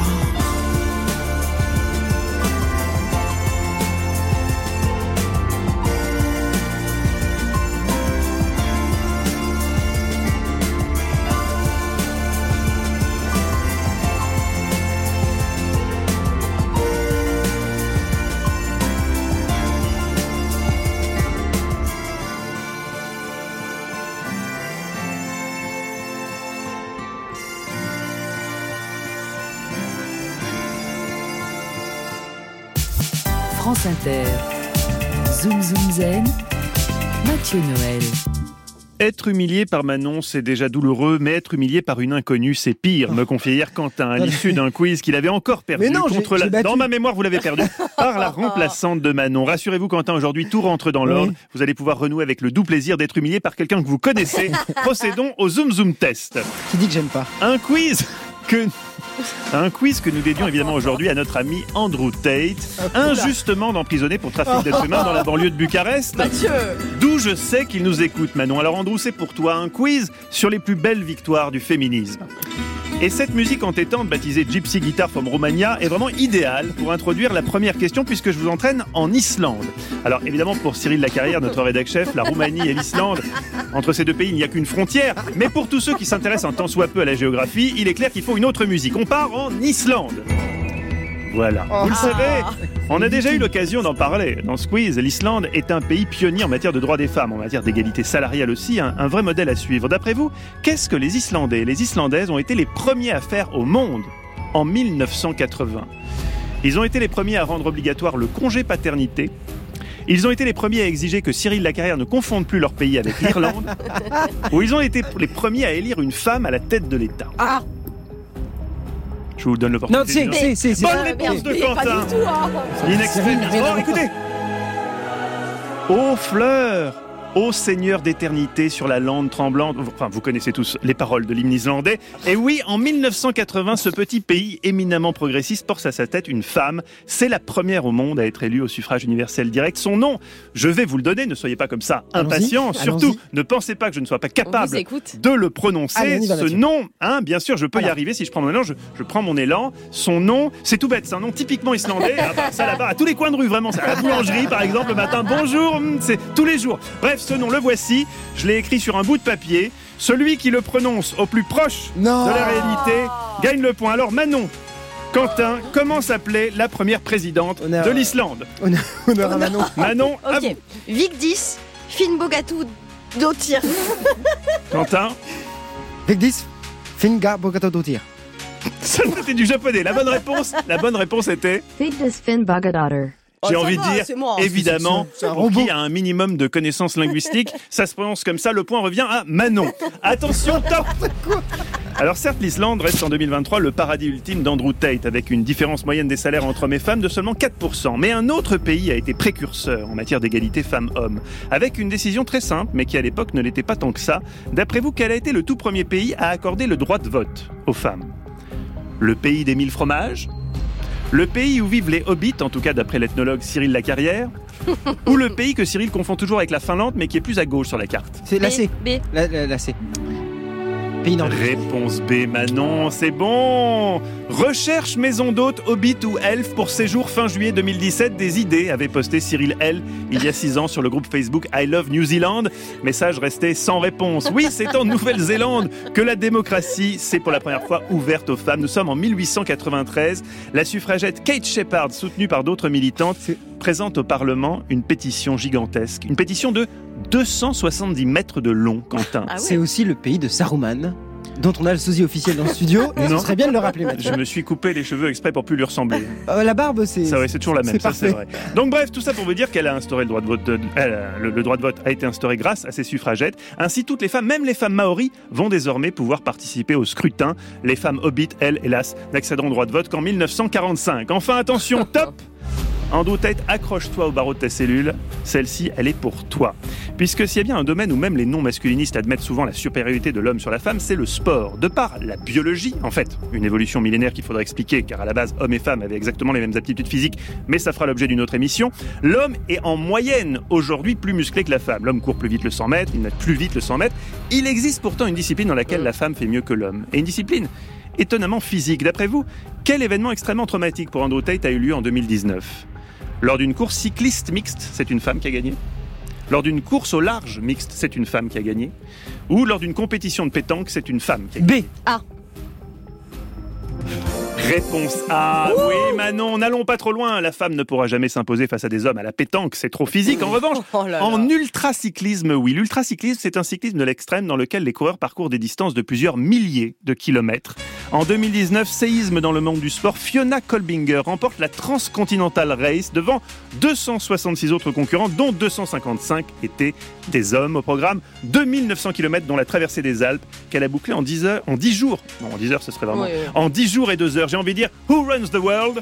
France Inter, Zoom Zoom Zen, Mathieu Noël. Être humilié par Manon, c'est déjà douloureux, mais être humilié par une inconnue, c'est pire, me confiait hier Quentin, à l'issue d'un quiz qu'il avait encore perdu non, contre j'ai, la... j'ai Dans ma mémoire, vous l'avez perdu par la remplaçante de Manon. Rassurez-vous, Quentin, aujourd'hui, tout rentre dans l'ordre. Oui. Vous allez pouvoir renouer avec le doux plaisir d'être humilié par quelqu'un que vous connaissez. Procédons au Zoom Zoom Test. Qui dit que j'aime pas? Un quiz que... Un quiz que nous dédions évidemment aujourd'hui à notre ami Andrew Tate, injustement emprisonné pour trafic d'êtres humains dans la banlieue de Bucarest. Mathieu. D'où je sais qu'il nous écoute, Manon. Alors Andrew, c'est pour toi un quiz sur les plus belles victoires du féminisme. Et cette musique entêtante, baptisée Gypsy Guitar from Romania, est vraiment idéale pour introduire la première question, puisque je vous entraîne en Islande. Alors évidemment, pour Cyril Lacarrière, notre rédac-chef, la Roumanie et l'Islande, entre ces deux pays, il n'y a qu'une frontière. Mais pour tous ceux qui s'intéressent un tant soit peu à la géographie, il est clair qu'il faut une autre musique. On part en Islande. Voilà. Vous le savez, on a déjà eu l'occasion d'en parler. Dans ce quiz, l'Islande est un pays pionnier en matière de droits des femmes, en matière d'égalité salariale aussi, un, un vrai modèle à suivre. D'après vous, qu'est-ce que les Islandais et les Islandaises ont été les premiers à faire au monde en mille neuf cent quatre-vingts ? Ils ont été les premiers à rendre obligatoire le congé paternité Ils ont été les premiers à exiger que Cyril Lacarrière ne confonde plus leur pays avec l'Irlande, ou ils ont été les premiers à élire une femme à la tête de l'État. Ah. Je vous donne l'opportunité. Non, c'est, c'est, c'est, Bonne c'est réponse de Mais Quentin. pas du tout, hein. In extremis. Oh, écoutez. Ô fleurs, ô Seigneur d'éternité sur la lande tremblante. Enfin, vous connaissez tous les paroles de l'hymne islandais. Et oui, en mille neuf cent quatre-vingts, ce petit pays éminemment progressiste porte à sa tête une femme. C'est la première au monde à être élue au suffrage universel direct. Son nom, je vais vous le donner, ne soyez pas comme ça impatients. Allons-y, Surtout, allons-y. ne pensez pas que je ne sois pas On vous capable écoute. de le prononcer. Allez, on y va, Ce Mathieu. nom, hein, bien sûr, je peux y Voilà. arriver si je prends mon élan. Je, je prends mon élan. Son nom, c'est tout bête, c'est un nom typiquement islandais. À part ça là-bas, à tous les coins de rue, vraiment. C'est à la boulangerie, par exemple, le matin. Bonjour, hum, c'est tous les jours. Bref, ce nom, le voici. Je l'ai écrit sur un bout de papier. Celui qui le prononce au plus proche Non. de la réalité gagne le point. Alors Manon, Quentin, comment s'appelait la première présidente Honneur. de l'Islande? Honneur, honneur à Manon. Manon, à Ok. vous. Vigdis, Finnbogatou, Dottir. Quentin, Vigdis, Finga, Bogato, Dotir. ça c'était du japonais. La bonne réponse, la bonne réponse était... Vigdis Finnbogadottir. J'ai Oh, ça envie va, de dire, c'est moi, hein. évidemment, C'est- c'est un pour robot. qui a un minimum de connaissances linguistiques, ça se prononce comme ça, le point revient à Manon. Attention, top. Alors certes, l'Islande reste en deux mille vingt-trois le paradis ultime d'Andrew Tate, avec une différence moyenne des salaires entre hommes et femmes de seulement quatre pour cent. Mais un autre pays a été précurseur en matière d'égalité femmes-hommes, avec une décision très simple, mais qui à l'époque ne l'était pas tant que ça. D'après vous, quel a été le tout premier pays à accorder le droit de vote aux femmes? Le pays des mille fromages? Le pays où vivent les hobbits, en tout cas d'après l'ethnologue Cyril Lacarrière, ou le pays que Cyril confond toujours avec la Finlande, mais qui est plus à gauche sur la carte? C'est la C. B. La, la, la C. Pays nordique. Réponse B, Manon, c'est bon. Recherche maison d'hôte, hobbit ou elfe pour séjour fin juillet deux mille dix-sept. Des idées avait posté Cyril L il y a six ans sur le groupe Facebook I Love New Zealand. Message resté sans réponse. Oui, c'est en Nouvelle-Zélande que la démocratie s'est pour la première fois ouverte aux femmes. Nous sommes en mille huit cent quatre-vingt-treize. La suffragette Kate Sheppard, soutenue par d'autres militantes, présente au Parlement une pétition gigantesque. Une pétition de deux cent soixante-dix mètres de long, Quentin. Ah ouais. C'est aussi le pays de Saruman, dont on a le sosie officiel dans le studio. Et ce Non. serait bien de le rappeler, Mathieu. Je me suis coupé les cheveux exprès pour plus lui ressembler. Euh, la barbe, c'est. Ça, ouais, c'est toujours la même, c'est ça, c'est parfait. vrai. Donc bref, tout ça pour vous dire qu'elle a instauré le droit de vote. de- elle a- le, le droit de vote a été instauré grâce à ses suffragettes. Ainsi, toutes les femmes, même les femmes maoris, vont désormais pouvoir participer au scrutin. Les femmes hobbits, elles, hélas, n'accéderont au droit de vote qu'en mille neuf cent quarante-cinq. Enfin, attention, top. Andrew Tate, accroche-toi au barreau de ta cellule. Celle-ci, elle est pour toi. Puisque s'il y a bien un domaine où même les non-masculinistes admettent souvent la supériorité de l'homme sur la femme, c'est le sport. De par la biologie, en fait, une évolution millénaire qu'il faudra expliquer, car à la base, hommes et femmes avaient exactement les mêmes aptitudes physiques, mais ça fera l'objet d'une autre émission. L'homme est en moyenne aujourd'hui plus musclé que la femme. L'homme court plus vite le cent mètres, il nage plus vite le cent mètres. Il existe pourtant une discipline dans laquelle la femme fait mieux que l'homme. Et une discipline étonnamment physique. D'après vous, quel événement extrêmement traumatique pour Andrew Tate a eu lieu en deux mille dix-neuf? Lors d'une course cycliste mixte, c'est une femme qui a gagné. Lors d'une course au large mixte, c'est une femme qui a gagné. Ou lors d'une compétition de pétanque, c'est une femme qui a gagné. B. A. Réponse A. Oui, Manon, n'allons pas trop loin. La femme ne pourra jamais s'imposer face à des hommes à la pétanque, c'est trop physique. En revanche, Oh là là. en ultracyclisme, oui. L'ultracyclisme, c'est un cyclisme de l'extrême dans lequel les coureurs parcourent des distances de plusieurs milliers de kilomètres. En deux mille dix-neuf, séisme dans le monde du sport, Fiona Kolbinger remporte la Transcontinental Race devant deux cent soixante-six autres concurrents, dont deux cent cinquante-cinq étaient des hommes. Au programme, deux mille neuf cents kilomètres, dont la traversée des Alpes, qu'elle a bouclée en dix heures, en dix jours. Non, en dix heures, ce serait vraiment. Ouais, ouais. En dix jours et deux heures. J'ai envie de dire, who runs the world?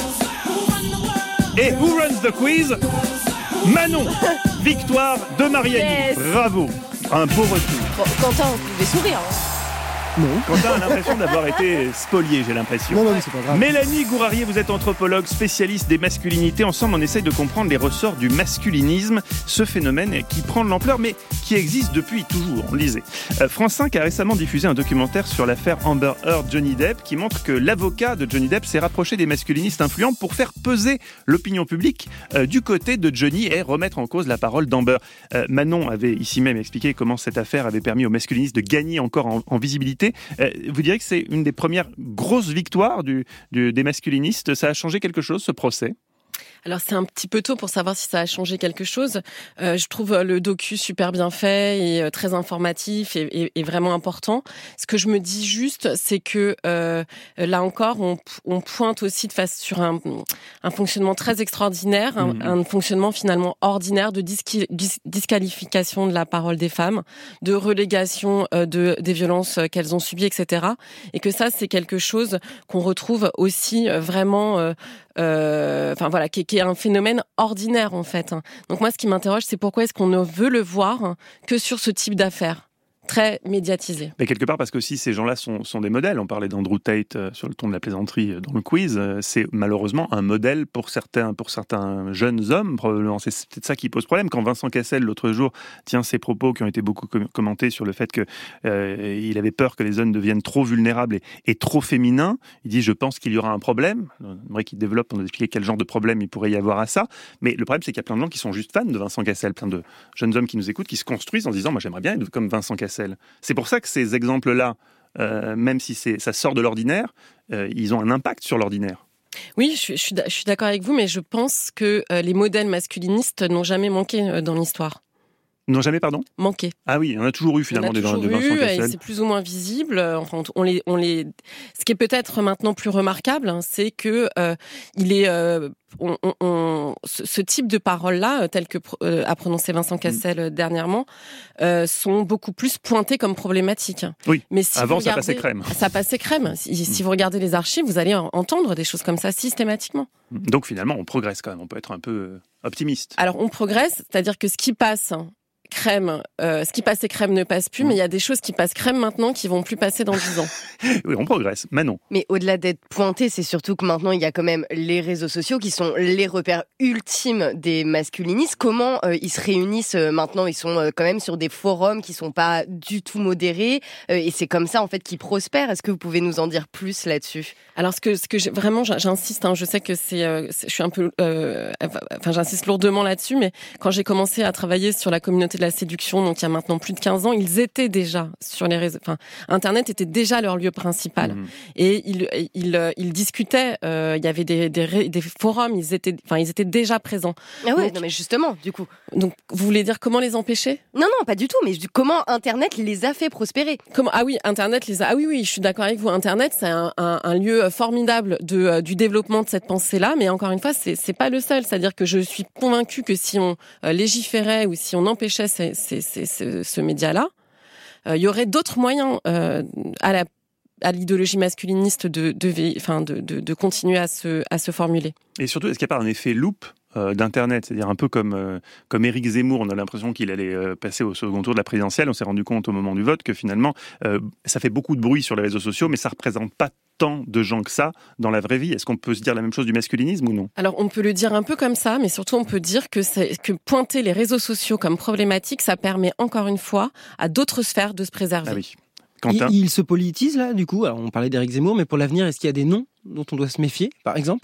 Et who runs the quiz? Manon. Victoire de Mariani. Yes. Bravo. Un beau retour. Bon, Quentin, on pouvait sourire. Hein. Non. Quentin a l'impression d'avoir été spolié, j'ai l'impression. Non, non, mais c'est pas grave. Mélanie Gourarier, vous êtes anthropologue, spécialiste des masculinités. Ensemble, on essaye de comprendre les ressorts du masculinisme, ce phénomène qui prend de l'ampleur, mais qui existe depuis toujours. On lisait. Euh, France cinq a récemment diffusé un documentaire sur l'affaire Amber Heard-Johnny Depp, qui montre que l'avocat de Johnny Depp s'est rapproché des masculinistes influents pour faire peser l'opinion publique euh, du côté de Johnny et remettre en cause la parole d'Amber. Euh, Manon avait ici même expliqué comment cette affaire avait permis aux masculinistes de gagner encore en, en visibilité. Euh, vous diriez que c'est une des premières grosses victoires du, du, des masculinistes. Ça a changé quelque chose, ce procès? Alors c'est un petit peu tôt pour savoir si ça a changé quelque chose. Euh, je trouve le docu super bien fait et euh, très informatif et, et, et vraiment important. Ce que je me dis juste, c'est que euh, là encore, on, on pointe aussi de face sur un, un fonctionnement très extraordinaire, un, mmh. un fonctionnement finalement ordinaire de disqui, dis, disqualification de la parole des femmes, de relégation euh, de des violences qu'elles ont subies, et cetera. Et que ça, c'est quelque chose qu'on retrouve aussi euh, vraiment. Euh, Euh, enfin voilà, qui, qui est un phénomène ordinaire en fait. Donc moi, ce qui m'interroge, c'est pourquoi est-ce qu'on ne veut le voir que sur ce type d'affaires très médiatisé. Mais quelque part parce que si ces gens-là sont, sont des modèles, on parlait d'Andrew Tate euh, sur le ton de la plaisanterie euh, dans le quiz, euh, c'est malheureusement un modèle pour certains, pour certains jeunes hommes, probablement. C'est peut-être ça qui pose problème. Quand Vincent Cassel, l'autre jour, tient ses propos qui ont été beaucoup com- commentés sur le fait qu'il euh, avait peur que les hommes deviennent trop vulnérables et, et trop féminins, il dit « je pense qu'il y aura un problème ». J'aimerais qu'il développe pour nous expliquer quel genre de problème il pourrait y avoir à ça. Mais le problème, c'est qu'il y a plein de gens qui sont juste fans de Vincent Cassel, plein de jeunes hommes qui nous écoutent, qui se construisent en se disant « moi j'aimerais bien être comme Vincent Cassel ». C'est pour ça que ces exemples-là, euh, même si c'est, ça sort de l'ordinaire, euh, ils ont un impact sur l'ordinaire. Oui, je, je, suis, je suis d'accord avec vous, mais je pense que euh, les modèles masculinistes n'ont jamais manqué euh, dans l'histoire. Non, jamais, pardon ? Manqué. Ah oui, on a toujours eu finalement des de Vincent Cassel. C'est plus ou moins visible. Enfin, on les, on les. Ce qui est peut-être maintenant plus remarquable, hein, c'est que euh, il est, euh, on, on, on, ce, ce type de paroles-là, tel que euh, a prononcé Vincent Cassel mmh. dernièrement, euh, sont beaucoup plus pointées comme problématiques. Oui. Mais si avant, vous regardez, ça passait crème. Ça passait crème. Si, mmh. si vous regardez les archives, vous allez entendre des choses comme ça systématiquement. Donc finalement, on progresse quand même. On peut être un peu optimiste. Alors on progresse, c'est-à-dire que ce qui passe crème, euh, ce qui passait crème ne passe plus, mmh. mais il y a des choses qui passent crème maintenant qui vont plus passer dans dix ans. Oui, on progresse, Manon. Mais au-delà d'être pointé, c'est surtout que maintenant il y a quand même les réseaux sociaux qui sont les repères ultimes des masculinistes. Comment euh, ils se réunissent euh, maintenant ? Ils sont euh, quand même sur des forums qui sont pas du tout modérés euh, et c'est comme ça en fait qu'ils prospèrent. Est-ce que vous pouvez nous en dire plus là-dessus ? Alors ce que ce que j'ai, vraiment j'insiste, hein, je sais que c'est, euh, c'est, je suis un peu, euh, enfin j'insiste lourdement là-dessus, mais quand j'ai commencé à travailler sur la communauté de la séduction, donc il y a maintenant plus de quinze ans, ils étaient déjà sur les réseaux, enfin Internet était déjà leur lieu principal mmh. et ils ils ils discutaient, euh, il y avait des, des des forums, ils étaient enfin ils étaient déjà présents. Ah ouais, donc, non mais justement, du coup. Donc vous voulez dire comment les empêcher ? Non non, pas du tout, mais comment Internet les a fait prospérer ? Comment Ah oui, Internet les a Ah oui oui, je suis d'accord avec vous, Internet c'est un un, un lieu formidable de euh, du développement de cette pensée-là, mais encore une fois, c'est c'est pas le seul, c'est-à-dire que je suis convaincue que si on euh, légiférait ou si on empêchait C'est, c'est, c'est, c'est, ce média-là, il euh, y aurait d'autres moyens euh, à, la, à l'idéologie masculiniste de, de, enfin de, de, de continuer à se, à se formuler. Et surtout, est-ce qu'il n'y a pas un effet loupe euh, d'Internet ? C'est-à-dire un peu comme, euh, comme Éric Zemmour, on a l'impression qu'il allait euh, passer au second tour de la présidentielle. On s'est rendu compte au moment du vote que finalement, euh, ça fait beaucoup de bruit sur les réseaux sociaux, mais ça ne représente pas tant de gens que ça dans la vraie vie. Est-ce qu'on peut se dire la même chose du masculinisme ou non ? Alors on peut le dire un peu comme ça, mais surtout on peut dire que, c'est, que pointer les réseaux sociaux comme problématiques, ça permet encore une fois à d'autres sphères de se préserver. Ah oui. Il, il se politise là, du coup. Alors, on parlait d'Éric Zemmour, mais pour l'avenir, est-ce qu'il y a des noms dont on doit se méfier, par exemple ?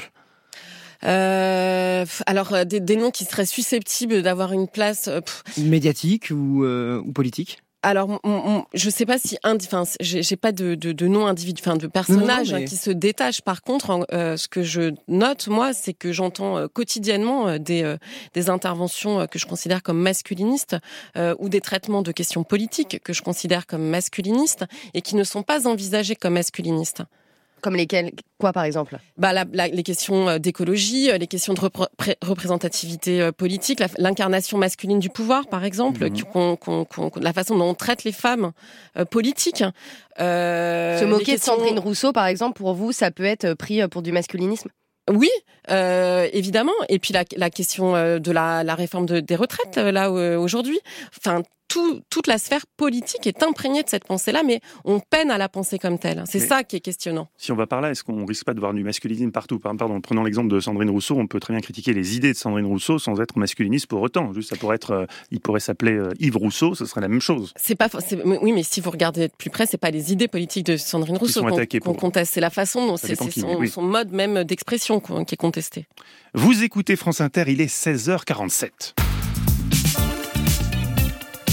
Euh, alors des, des noms qui seraient susceptibles d'avoir une place pff. médiatique ou, euh, ou politique. Alors, on, on, je sais pas si, enfin, j'ai, j'ai pas de, de, de nom individu, enfin, de personnage mais... qui se détache. Par contre, euh, ce que je note, moi, c'est que j'entends euh, quotidiennement euh, des, euh, des interventions euh, que je considère comme masculinistes euh, ou des traitements de questions politiques que je considère comme masculinistes et qui ne sont pas envisagés comme masculinistes. Comme lesquels ? Quoi, par exemple ? Bah, la, la, les questions d'écologie, les questions de repré- représentativité politique, la, l'incarnation masculine du pouvoir, par exemple, mmh. qu'on, qu'on, qu'on, la façon dont on traite les femmes euh, politiques. Euh, Se moquer questions... de Sandrine Rousseau, par exemple, pour vous, ça peut être pris pour du masculinisme ? Oui, euh, évidemment. Et puis la, la question de la, la réforme de, des retraites, là, aujourd'hui. Enfin, tout, toute la sphère politique est imprégnée de cette pensée-là, mais on peine à la penser comme telle. C'est mais ça qui est questionnant. Si on va par là, est-ce qu'on risque pas de voir du masculinisme partout ? Pardon, prenons l'exemple de Sandrine Rousseau, on peut très bien critiquer les idées de Sandrine Rousseau sans être masculiniste pour autant. Juste, ça pourrait être, euh, il pourrait s'appeler euh, Yves Rousseau, ce serait la même chose. C'est pas, c'est, oui, mais si vous regardez de plus près, c'est pas les idées politiques de Sandrine Rousseau qu'on, qu'on conteste, c'est la façon dont c'est, c'est son, oui. son mode même d'expression qui est contesté. Vous écoutez France Inter, il est seize heures quarante-sept.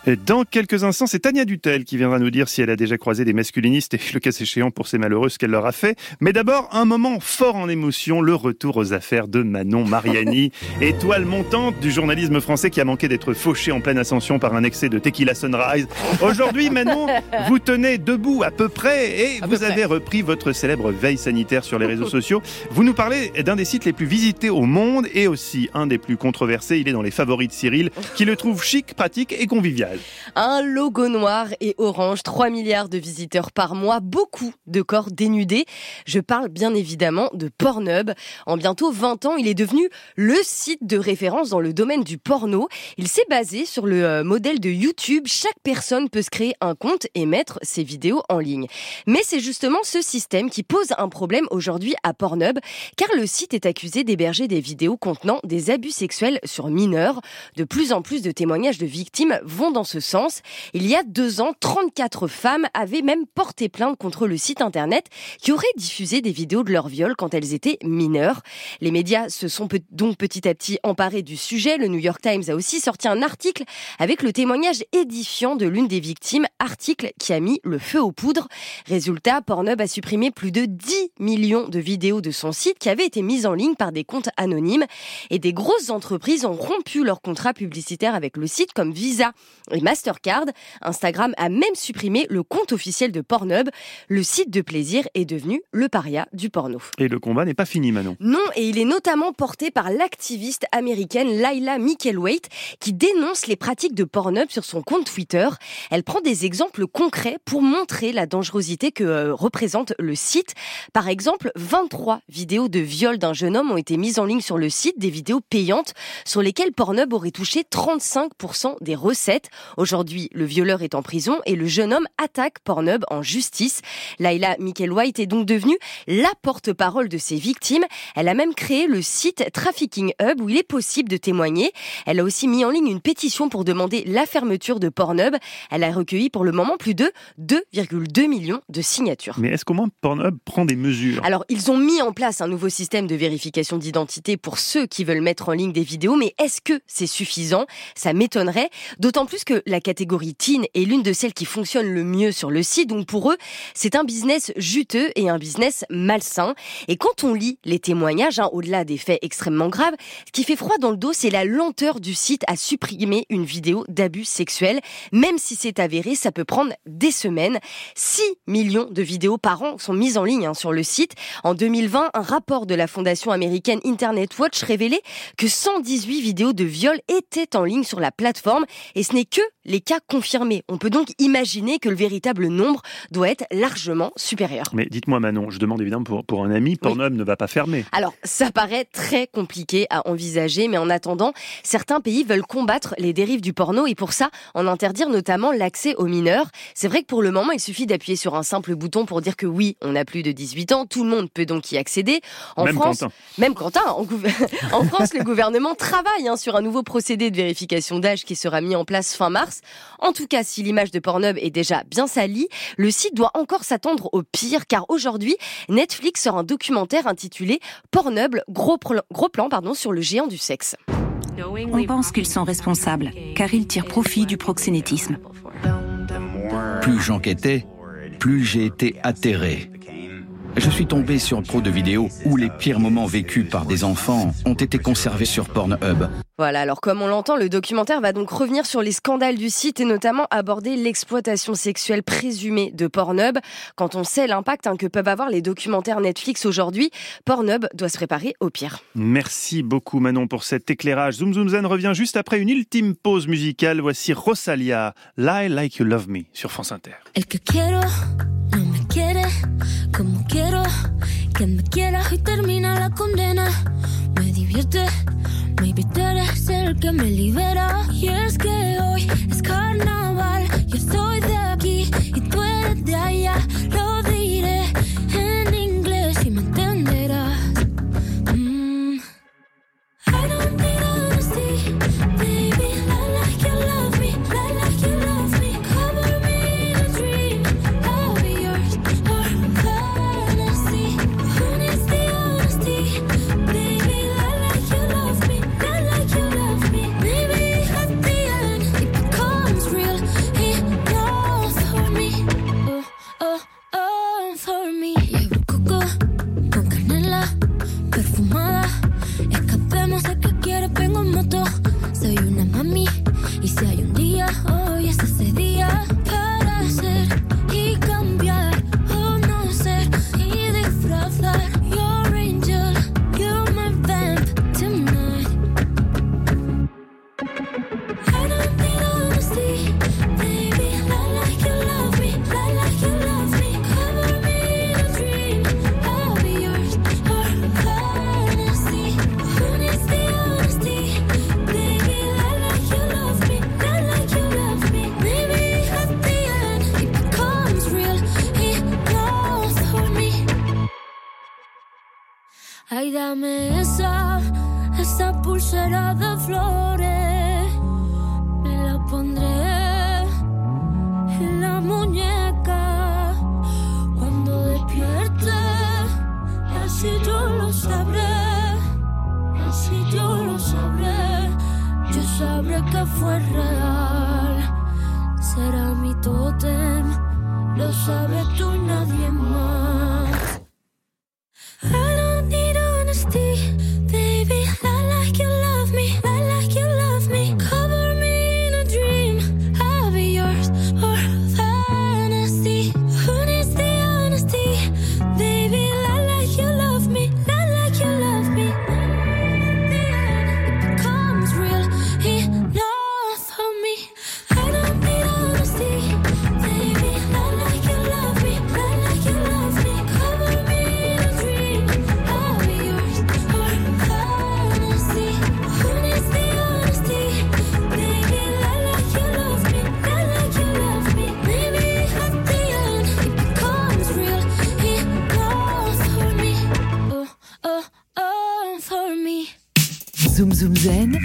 Dans quelques instants, c'est Tania Dutel qui viendra nous dire si elle a déjà croisé des masculinistes et le cas échéant pour ces malheureux ce qu'elle leur a fait. Mais d'abord, un moment fort en émotion, le retour aux affaires de Manon Mariani, étoile montante du journalisme français qui a manqué d'être fauché en pleine ascension par un excès de Tequila Sunrise. Aujourd'hui, Manon, vous tenez debout à peu près et à vous avez près. repris votre célèbre veille sanitaire sur les réseaux sociaux. Vous nous parlez d'un des sites les plus visités au monde et aussi un des plus controversés. Il est dans les favoris de Cyril, qui le trouve chic, pratique et convivial. Un logo noir et orange, trois milliards de visiteurs par mois, beaucoup de corps dénudés. Je parle bien évidemment de Pornhub. En bientôt vingt ans, il est devenu le site de référence dans le domaine du porno. Il s'est basé sur le modèle de YouTube. Chaque personne peut se créer un compte et mettre ses vidéos en ligne. Mais c'est justement ce système qui pose un problème aujourd'hui à Pornhub, car le site est accusé d'héberger des vidéos contenant des abus sexuels sur mineurs. De plus en plus de témoignages de victimes vont dans ce sens. Il y a deux ans, trente-quatre femmes avaient même porté plainte contre le site internet qui aurait diffusé des vidéos de leur viol quand elles étaient mineures. Les médias se sont donc petit à petit emparés du sujet. Le New York Times a aussi sorti un article avec le témoignage édifiant de l'une des victimes, article qui a mis le feu aux poudres. Résultat, Pornhub a supprimé plus de dix millions de vidéos de son site qui avaient été mises en ligne par des comptes anonymes. Et des grosses entreprises ont rompu leur contrat publicitaire avec le site comme Visa et Mastercard. Instagram a même supprimé le compte officiel de Pornhub. Le site de plaisir est devenu le paria du porno. Et le combat n'est pas fini, Manon. Non, et il est notamment porté par l'activiste américaine Laila Mickelwaite qui dénonce les pratiques de Pornhub sur son compte Twitter. Elle prend des exemples concrets pour montrer la dangerosité que euh, représente le site. Par exemple, vingt-trois vidéos de viol d'un jeune homme ont été mises en ligne sur le site, des vidéos payantes sur lesquelles Pornhub aurait touché trente-cinq pour cent des recettes. Aujourd'hui, le violeur est en prison et le jeune homme attaque Pornhub en justice. Laila Mickelwaite est donc devenue la porte-parole de ses victimes. Elle a même créé le site Trafficking Hub où il est possible de témoigner. Elle a aussi mis en ligne une pétition pour demander la fermeture de Pornhub. Elle a recueilli pour le moment plus de deux virgule deux millions de signatures. Mais est-ce qu'au moins Pornhub prend des mesures ? Alors, ils ont mis en place un nouveau système de vérification d'identité pour ceux qui veulent mettre en ligne des vidéos, mais est-ce que c'est suffisant ? Ça m'étonnerait, d'autant plus que la catégorie teen est l'une de celles qui fonctionne le mieux sur le site, donc pour eux, c'est un business juteux et un business malsain. Et quand on lit les témoignages, hein, au-delà des faits extrêmement graves, ce qui fait froid dans le dos, c'est la lenteur du site à supprimer une vidéo d'abus sexuels. Même si c'est avéré, ça peut prendre des semaines. six millions de vidéos par an sont mises en ligne hein, sur le site. En deux mille vingt, un rapport de la fondation américaine Internet Watch révélait que cent dix-huit vidéos de viol étaient en ligne sur la plateforme et ce n'est que les cas confirmés. On peut donc imaginer que le véritable nombre doit être largement supérieur. Mais dites-moi Manon, je demande évidemment pour, pour un ami, Pornhub oui. ne va pas fermer. Alors, ça paraît très compliqué à envisager, mais en attendant, certains pays veulent combattre les dérives du porno et pour ça, en interdire notamment l'accès aux mineurs. C'est vrai que pour le moment, il suffit d'appuyer sur un simple bouton pour dire que oui, on a plus de dix-huit ans, tout le monde peut donc y accéder. En même France, Quentin. Même Quentin. En, gouv... en France, le gouvernement travaille hein, sur un nouveau procédé de vérification d'âge qui sera mis en place fin mars. En tout cas, si l'image de Pornhub est déjà bien salie, le site doit encore s'attendre au pire, car aujourd'hui, Netflix sort un documentaire intitulé Pornhub, gros, pro... gros plan pardon, sur le géant du sexe. On pense qu'ils sont responsables, car ils tirent profit du proxénétisme. Plus j'enquêtais, plus j'ai été atterré. Je suis tombé sur trop de vidéos où les pires moments vécus par des enfants ont été conservés sur Pornhub. Voilà, alors comme on l'entend, le documentaire va donc revenir sur les scandales du site et notamment aborder l'exploitation sexuelle présumée de Pornhub. Quand on sait l'impact hein, que peuvent avoir les documentaires Netflix aujourd'hui, Pornhub doit se préparer au pire. Merci beaucoup Manon pour cet éclairage. Zoom Zoom Zen revient juste après une ultime pause musicale. Voici Rosalia, Lie Like You Love Me sur France Inter. El que quiero, no me quiere, como quiero, que me quiera y termina la condena. Me divierte, maybe tú eres el que me libera. Y es que hoy es carnaval, yo soy de aquí y tú eres de allá. Lo diré en inglés y me entenderás. Mm. I don't need honesty, baby, lie like you love me, lie like you love me. Cover me in a dream, I'll be yours or fantasy. Who needs the honesty, baby, lie like you love me, lie like you love me. Maybe at the end it becomes real. Ay, dame esa, esa pulsera de flores. Me la pondré en la muñeca cuando despierte. Así yo lo sabré, así yo lo sabré. Yo sabré que fue real. Será mi tótem, lo sabes tú y nadie más. I don't need honesty, baby. Lie like you love me, lie like you love me. Cover me in a dream, I'll be yours or fantasy. Who needs the honesty, baby? Lie like you love me, lie like you love me. It becomes real enough for me. I don't need honesty, baby. Lie like you love me, lie like you love me. Cover me in a dream, I'll be yours or fantasy. Who needs the honesty, baby? Lie like you love me, lie like you love me. Maybe at the end it becomes real enough for me. Oh, oh, oh, for me. Zoom Zoom Zen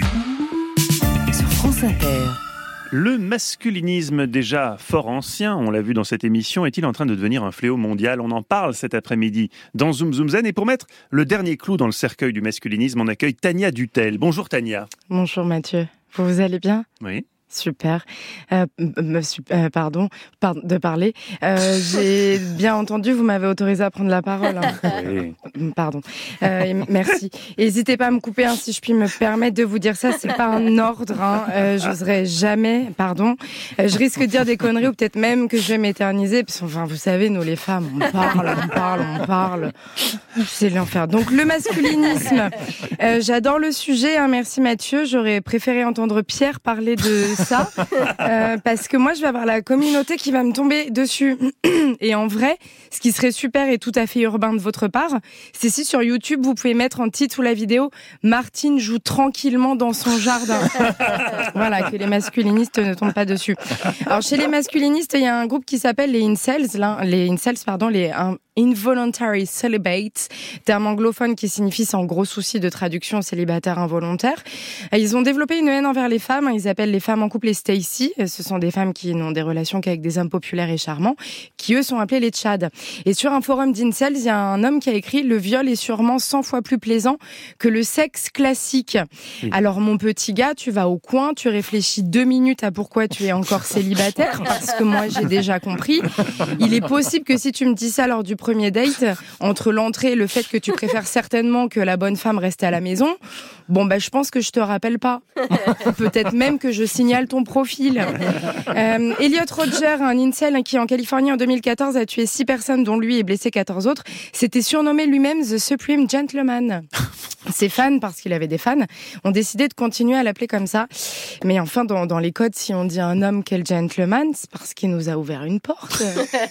sur France Inter. Le masculinisme, déjà fort ancien, on l'a vu dans cette émission, est-il en train de devenir un fléau mondial ? On en parle cet après-midi dans Zoom Zoom Zen. Et pour mettre le dernier clou dans le cercueil du masculinisme, on accueille Tania Dutel. Bonjour Tania. Bonjour Mathieu, vous, vous allez bien ? Oui. Super. Euh, euh, pardon par, de parler. Euh, j'ai bien entendu, vous m'avez autorisé à prendre la parole. Hein. Oui. Pardon. Euh, merci. N'hésitez pas à me couper hein, si je puis me permettre de vous dire ça. C'est pas un ordre. Hein. Euh, j'oserais jamais. Pardon. Euh, je risque de dire des conneries ou peut-être même que je vais m'éterniser. Parce enfin, vous savez, nous les femmes, on parle, on parle, on parle. C'est l'enfer. Donc le masculinisme. Euh, j'adore le sujet. Hein, merci Mathieu. J'aurais préféré entendre Pierre parler de ça, euh, parce que moi je vais avoir la communauté qui va me tomber dessus. Et en vrai, ce qui serait super et tout à fait urbain de votre part, c'est si sur YouTube vous pouvez mettre en titre sous la vidéo Martine joue tranquillement dans son jardin. Voilà, que les masculinistes ne tombent pas dessus. Alors chez les masculinistes, il y a un groupe qui s'appelle les incels, là, les incels pardon, les un, Involuntary Celibates, terme anglophone qui signifie, sans gros souci de traduction, célibataire involontaire. Ils ont développé une haine envers les femmes, ils appellent les femmes en couple les Stacy, ce sont des femmes qui n'ont des relations qu'avec des hommes populaires et charmants, qui eux sont appelés les Tchad. Et sur un forum d'incels, il y a un homme qui a écrit « Le viol est sûrement cent fois plus plaisant que le sexe classique. Oui. » Alors mon petit gars, tu vas au coin, tu réfléchis deux minutes à pourquoi tu es encore célibataire, parce que moi j'ai déjà compris. Il est possible que si tu me dis ça lors du premier date, entre l'entrée et le fait que tu préfères certainement que la bonne femme reste à la maison, bon bah je pense que je te rappelle pas. Peut-être même que je signale ton profil. Euh, Elliot Rodger, un incel qui en Californie en deux mille quatorze a tué six personnes dont lui et blessé quatorze autres, s'était surnommé lui-même The Supreme Gentleman. Ses fans, parce qu'il avait des fans, ont décidé de continuer à l'appeler comme ça. Mais enfin, dans, dans les codes, si on dit un homme qu'est le gentleman, c'est parce qu'il nous a ouvert une porte.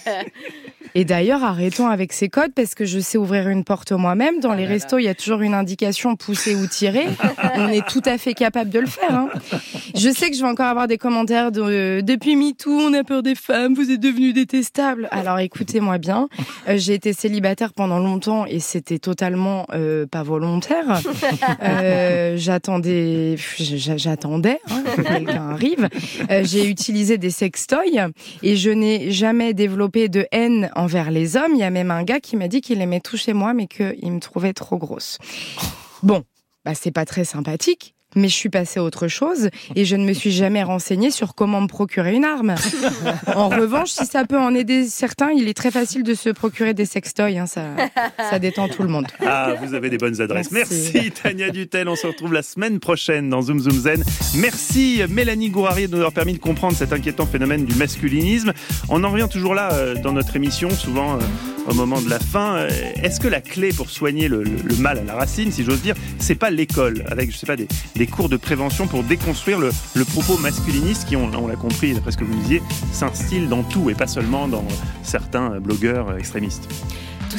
Et d'ailleurs, arrêtons avec ces codes, parce que je sais ouvrir une porte moi-même. Dans les restos, il y a toujours une indication pousser ou tirer. On est tout à fait capable de le faire. Hein. Je sais que je vais encore avoir des commentaires de euh, « Depuis MeToo, on a peur des femmes, vous êtes devenus détestables ». Alors écoutez-moi bien, euh, j'ai été célibataire pendant longtemps et c'était totalement euh, pas volontaire. Euh, j'attendais, j'attendais hein, que quelqu'un arrive. Euh, j'ai utilisé des sextoys et je n'ai jamais développé de haine envers les hommes. Il y a même un gars qui m'a dit qu'il aimait toucher moi, mais qu'il me trouvait trop grosse. Bon, bah c'est pas très sympathique. Mais je suis passée à autre chose et je ne me suis jamais renseignée sur comment me procurer une arme. En revanche, si ça peut en aider certains, il est très facile de se procurer des sextoys. Hein, ça, ça détend tout le monde. Ah, vous avez des bonnes adresses. Merci, Merci Tania Dutel. On se retrouve la semaine prochaine dans Zoom Zoom Zen. Merci Mélanie Gourari de nous avoir permis de comprendre cet inquiétant phénomène du masculinisme. On en revient toujours là euh, dans notre émission, souvent euh, au moment de la fin. Euh, est-ce que la clé pour soigner le, le, le mal à la racine, si j'ose dire, c'est pas l'école, avec je sais pas des, des cours de prévention pour déconstruire le, le propos masculiniste qui, on, on l'a compris, d'après ce que vous disiez, s'instille dans tout et pas seulement dans certains blogueurs extrémistes? Tout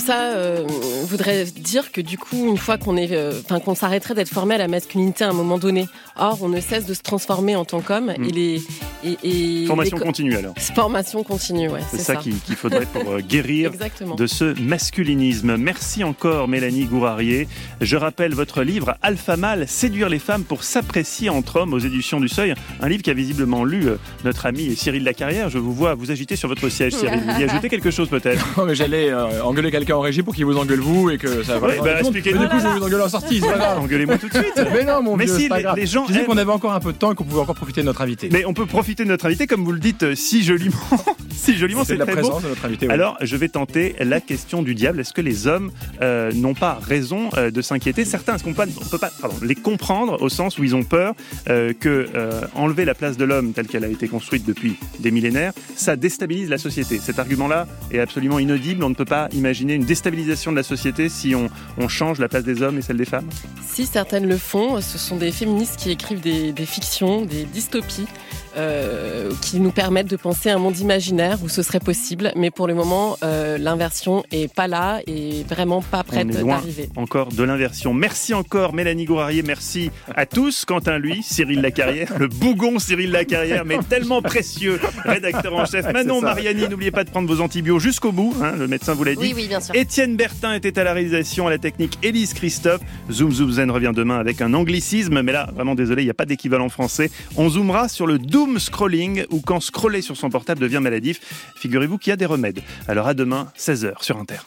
ça euh, voudrait dire que du coup, une fois qu'on est, enfin, euh, qu'on s'arrêterait d'être formé à la masculinité à un moment donné. Or, on ne cesse de se transformer en tant qu'homme. Mmh. Et les, et, et formation les... continue alors. Formation continue, ouais. C'est, c'est ça, ça. Qu'il, qu'il faudrait pour guérir Exactement. De ce masculinisme. Merci encore Mélanie Gourarier. Je rappelle votre livre Alpha Male, séduire les femmes pour s'apprécier entre hommes aux éditions du Seuil. Un livre qu'a visiblement lu notre ami Cyril Lacarrière. Je vous vois vous agiter sur votre siège, Cyril. Vous y ajoutez quelque chose peut-être? Non, mais j'allais euh, engueuler quelqu'un en régie pour qu'il vous engueule vous et que ça va. Ouais, bah, expliquez-nous. Du coup, je vais vous engueuler en sortie. C'est pas grave. Engueulez-moi tout de suite. Mais non, mon mais vieux, si, c'est pas les, grave. les gens. Je disais aiment... qu'on avait encore un peu de temps et qu'on pouvait encore profiter de notre invité. Mais on peut profiter de notre invité, comme vous le dites si joliment. si joliment, c'est, c'est de la très présence beau. de notre invité. Oui. Alors, je vais tenter la question du diable. Est-ce que les hommes euh, n'ont pas raison euh, de s'inquiéter? Certains, est-ce qu'on peut, on peut pas pardon, les comprendre au sens où ils ont peur euh, que euh, enlever la place de l'homme telle qu'elle a été construite depuis des millénaires, ça déstabilise la société. Cet argument-là est absolument inaudible. On ne peut pas imaginer une déstabilisation de la société si on, on change la place des hommes et celle des femmes. Si certaines le font, ce sont des féministes qui écrivent des, des fictions, des dystopies, euh, qui nous permettent de penser un monde imaginaire où ce serait possible. Mais pour le moment, euh, l'inversion est pas là et vraiment pas prête On est loin d'arriver. Encore de l'inversion. Merci encore Mélanie Gourarier, merci à tous. Quentin lui, Cyril Lacarrière, le bougon Cyril Lacarrière, mais tellement précieux, rédacteur en chef. Manon Mariani, n'oubliez pas de prendre vos antibiotiques jusqu'au bout, hein, le médecin vous l'a dit. Oui, oui, bien sûr. Étienne Bertin était à la réalisation, à la technique Élise Christophe. Zoom Zoom Zen revient demain avec un anglicisme, mais là, vraiment désolé, il n'y a pas d'équivalent français. On zoomera sur le doom scrolling, ou quand scroller sur son portable devient maladif. Figurez-vous qu'il y a des remèdes. Alors à demain, seize heures sur Inter.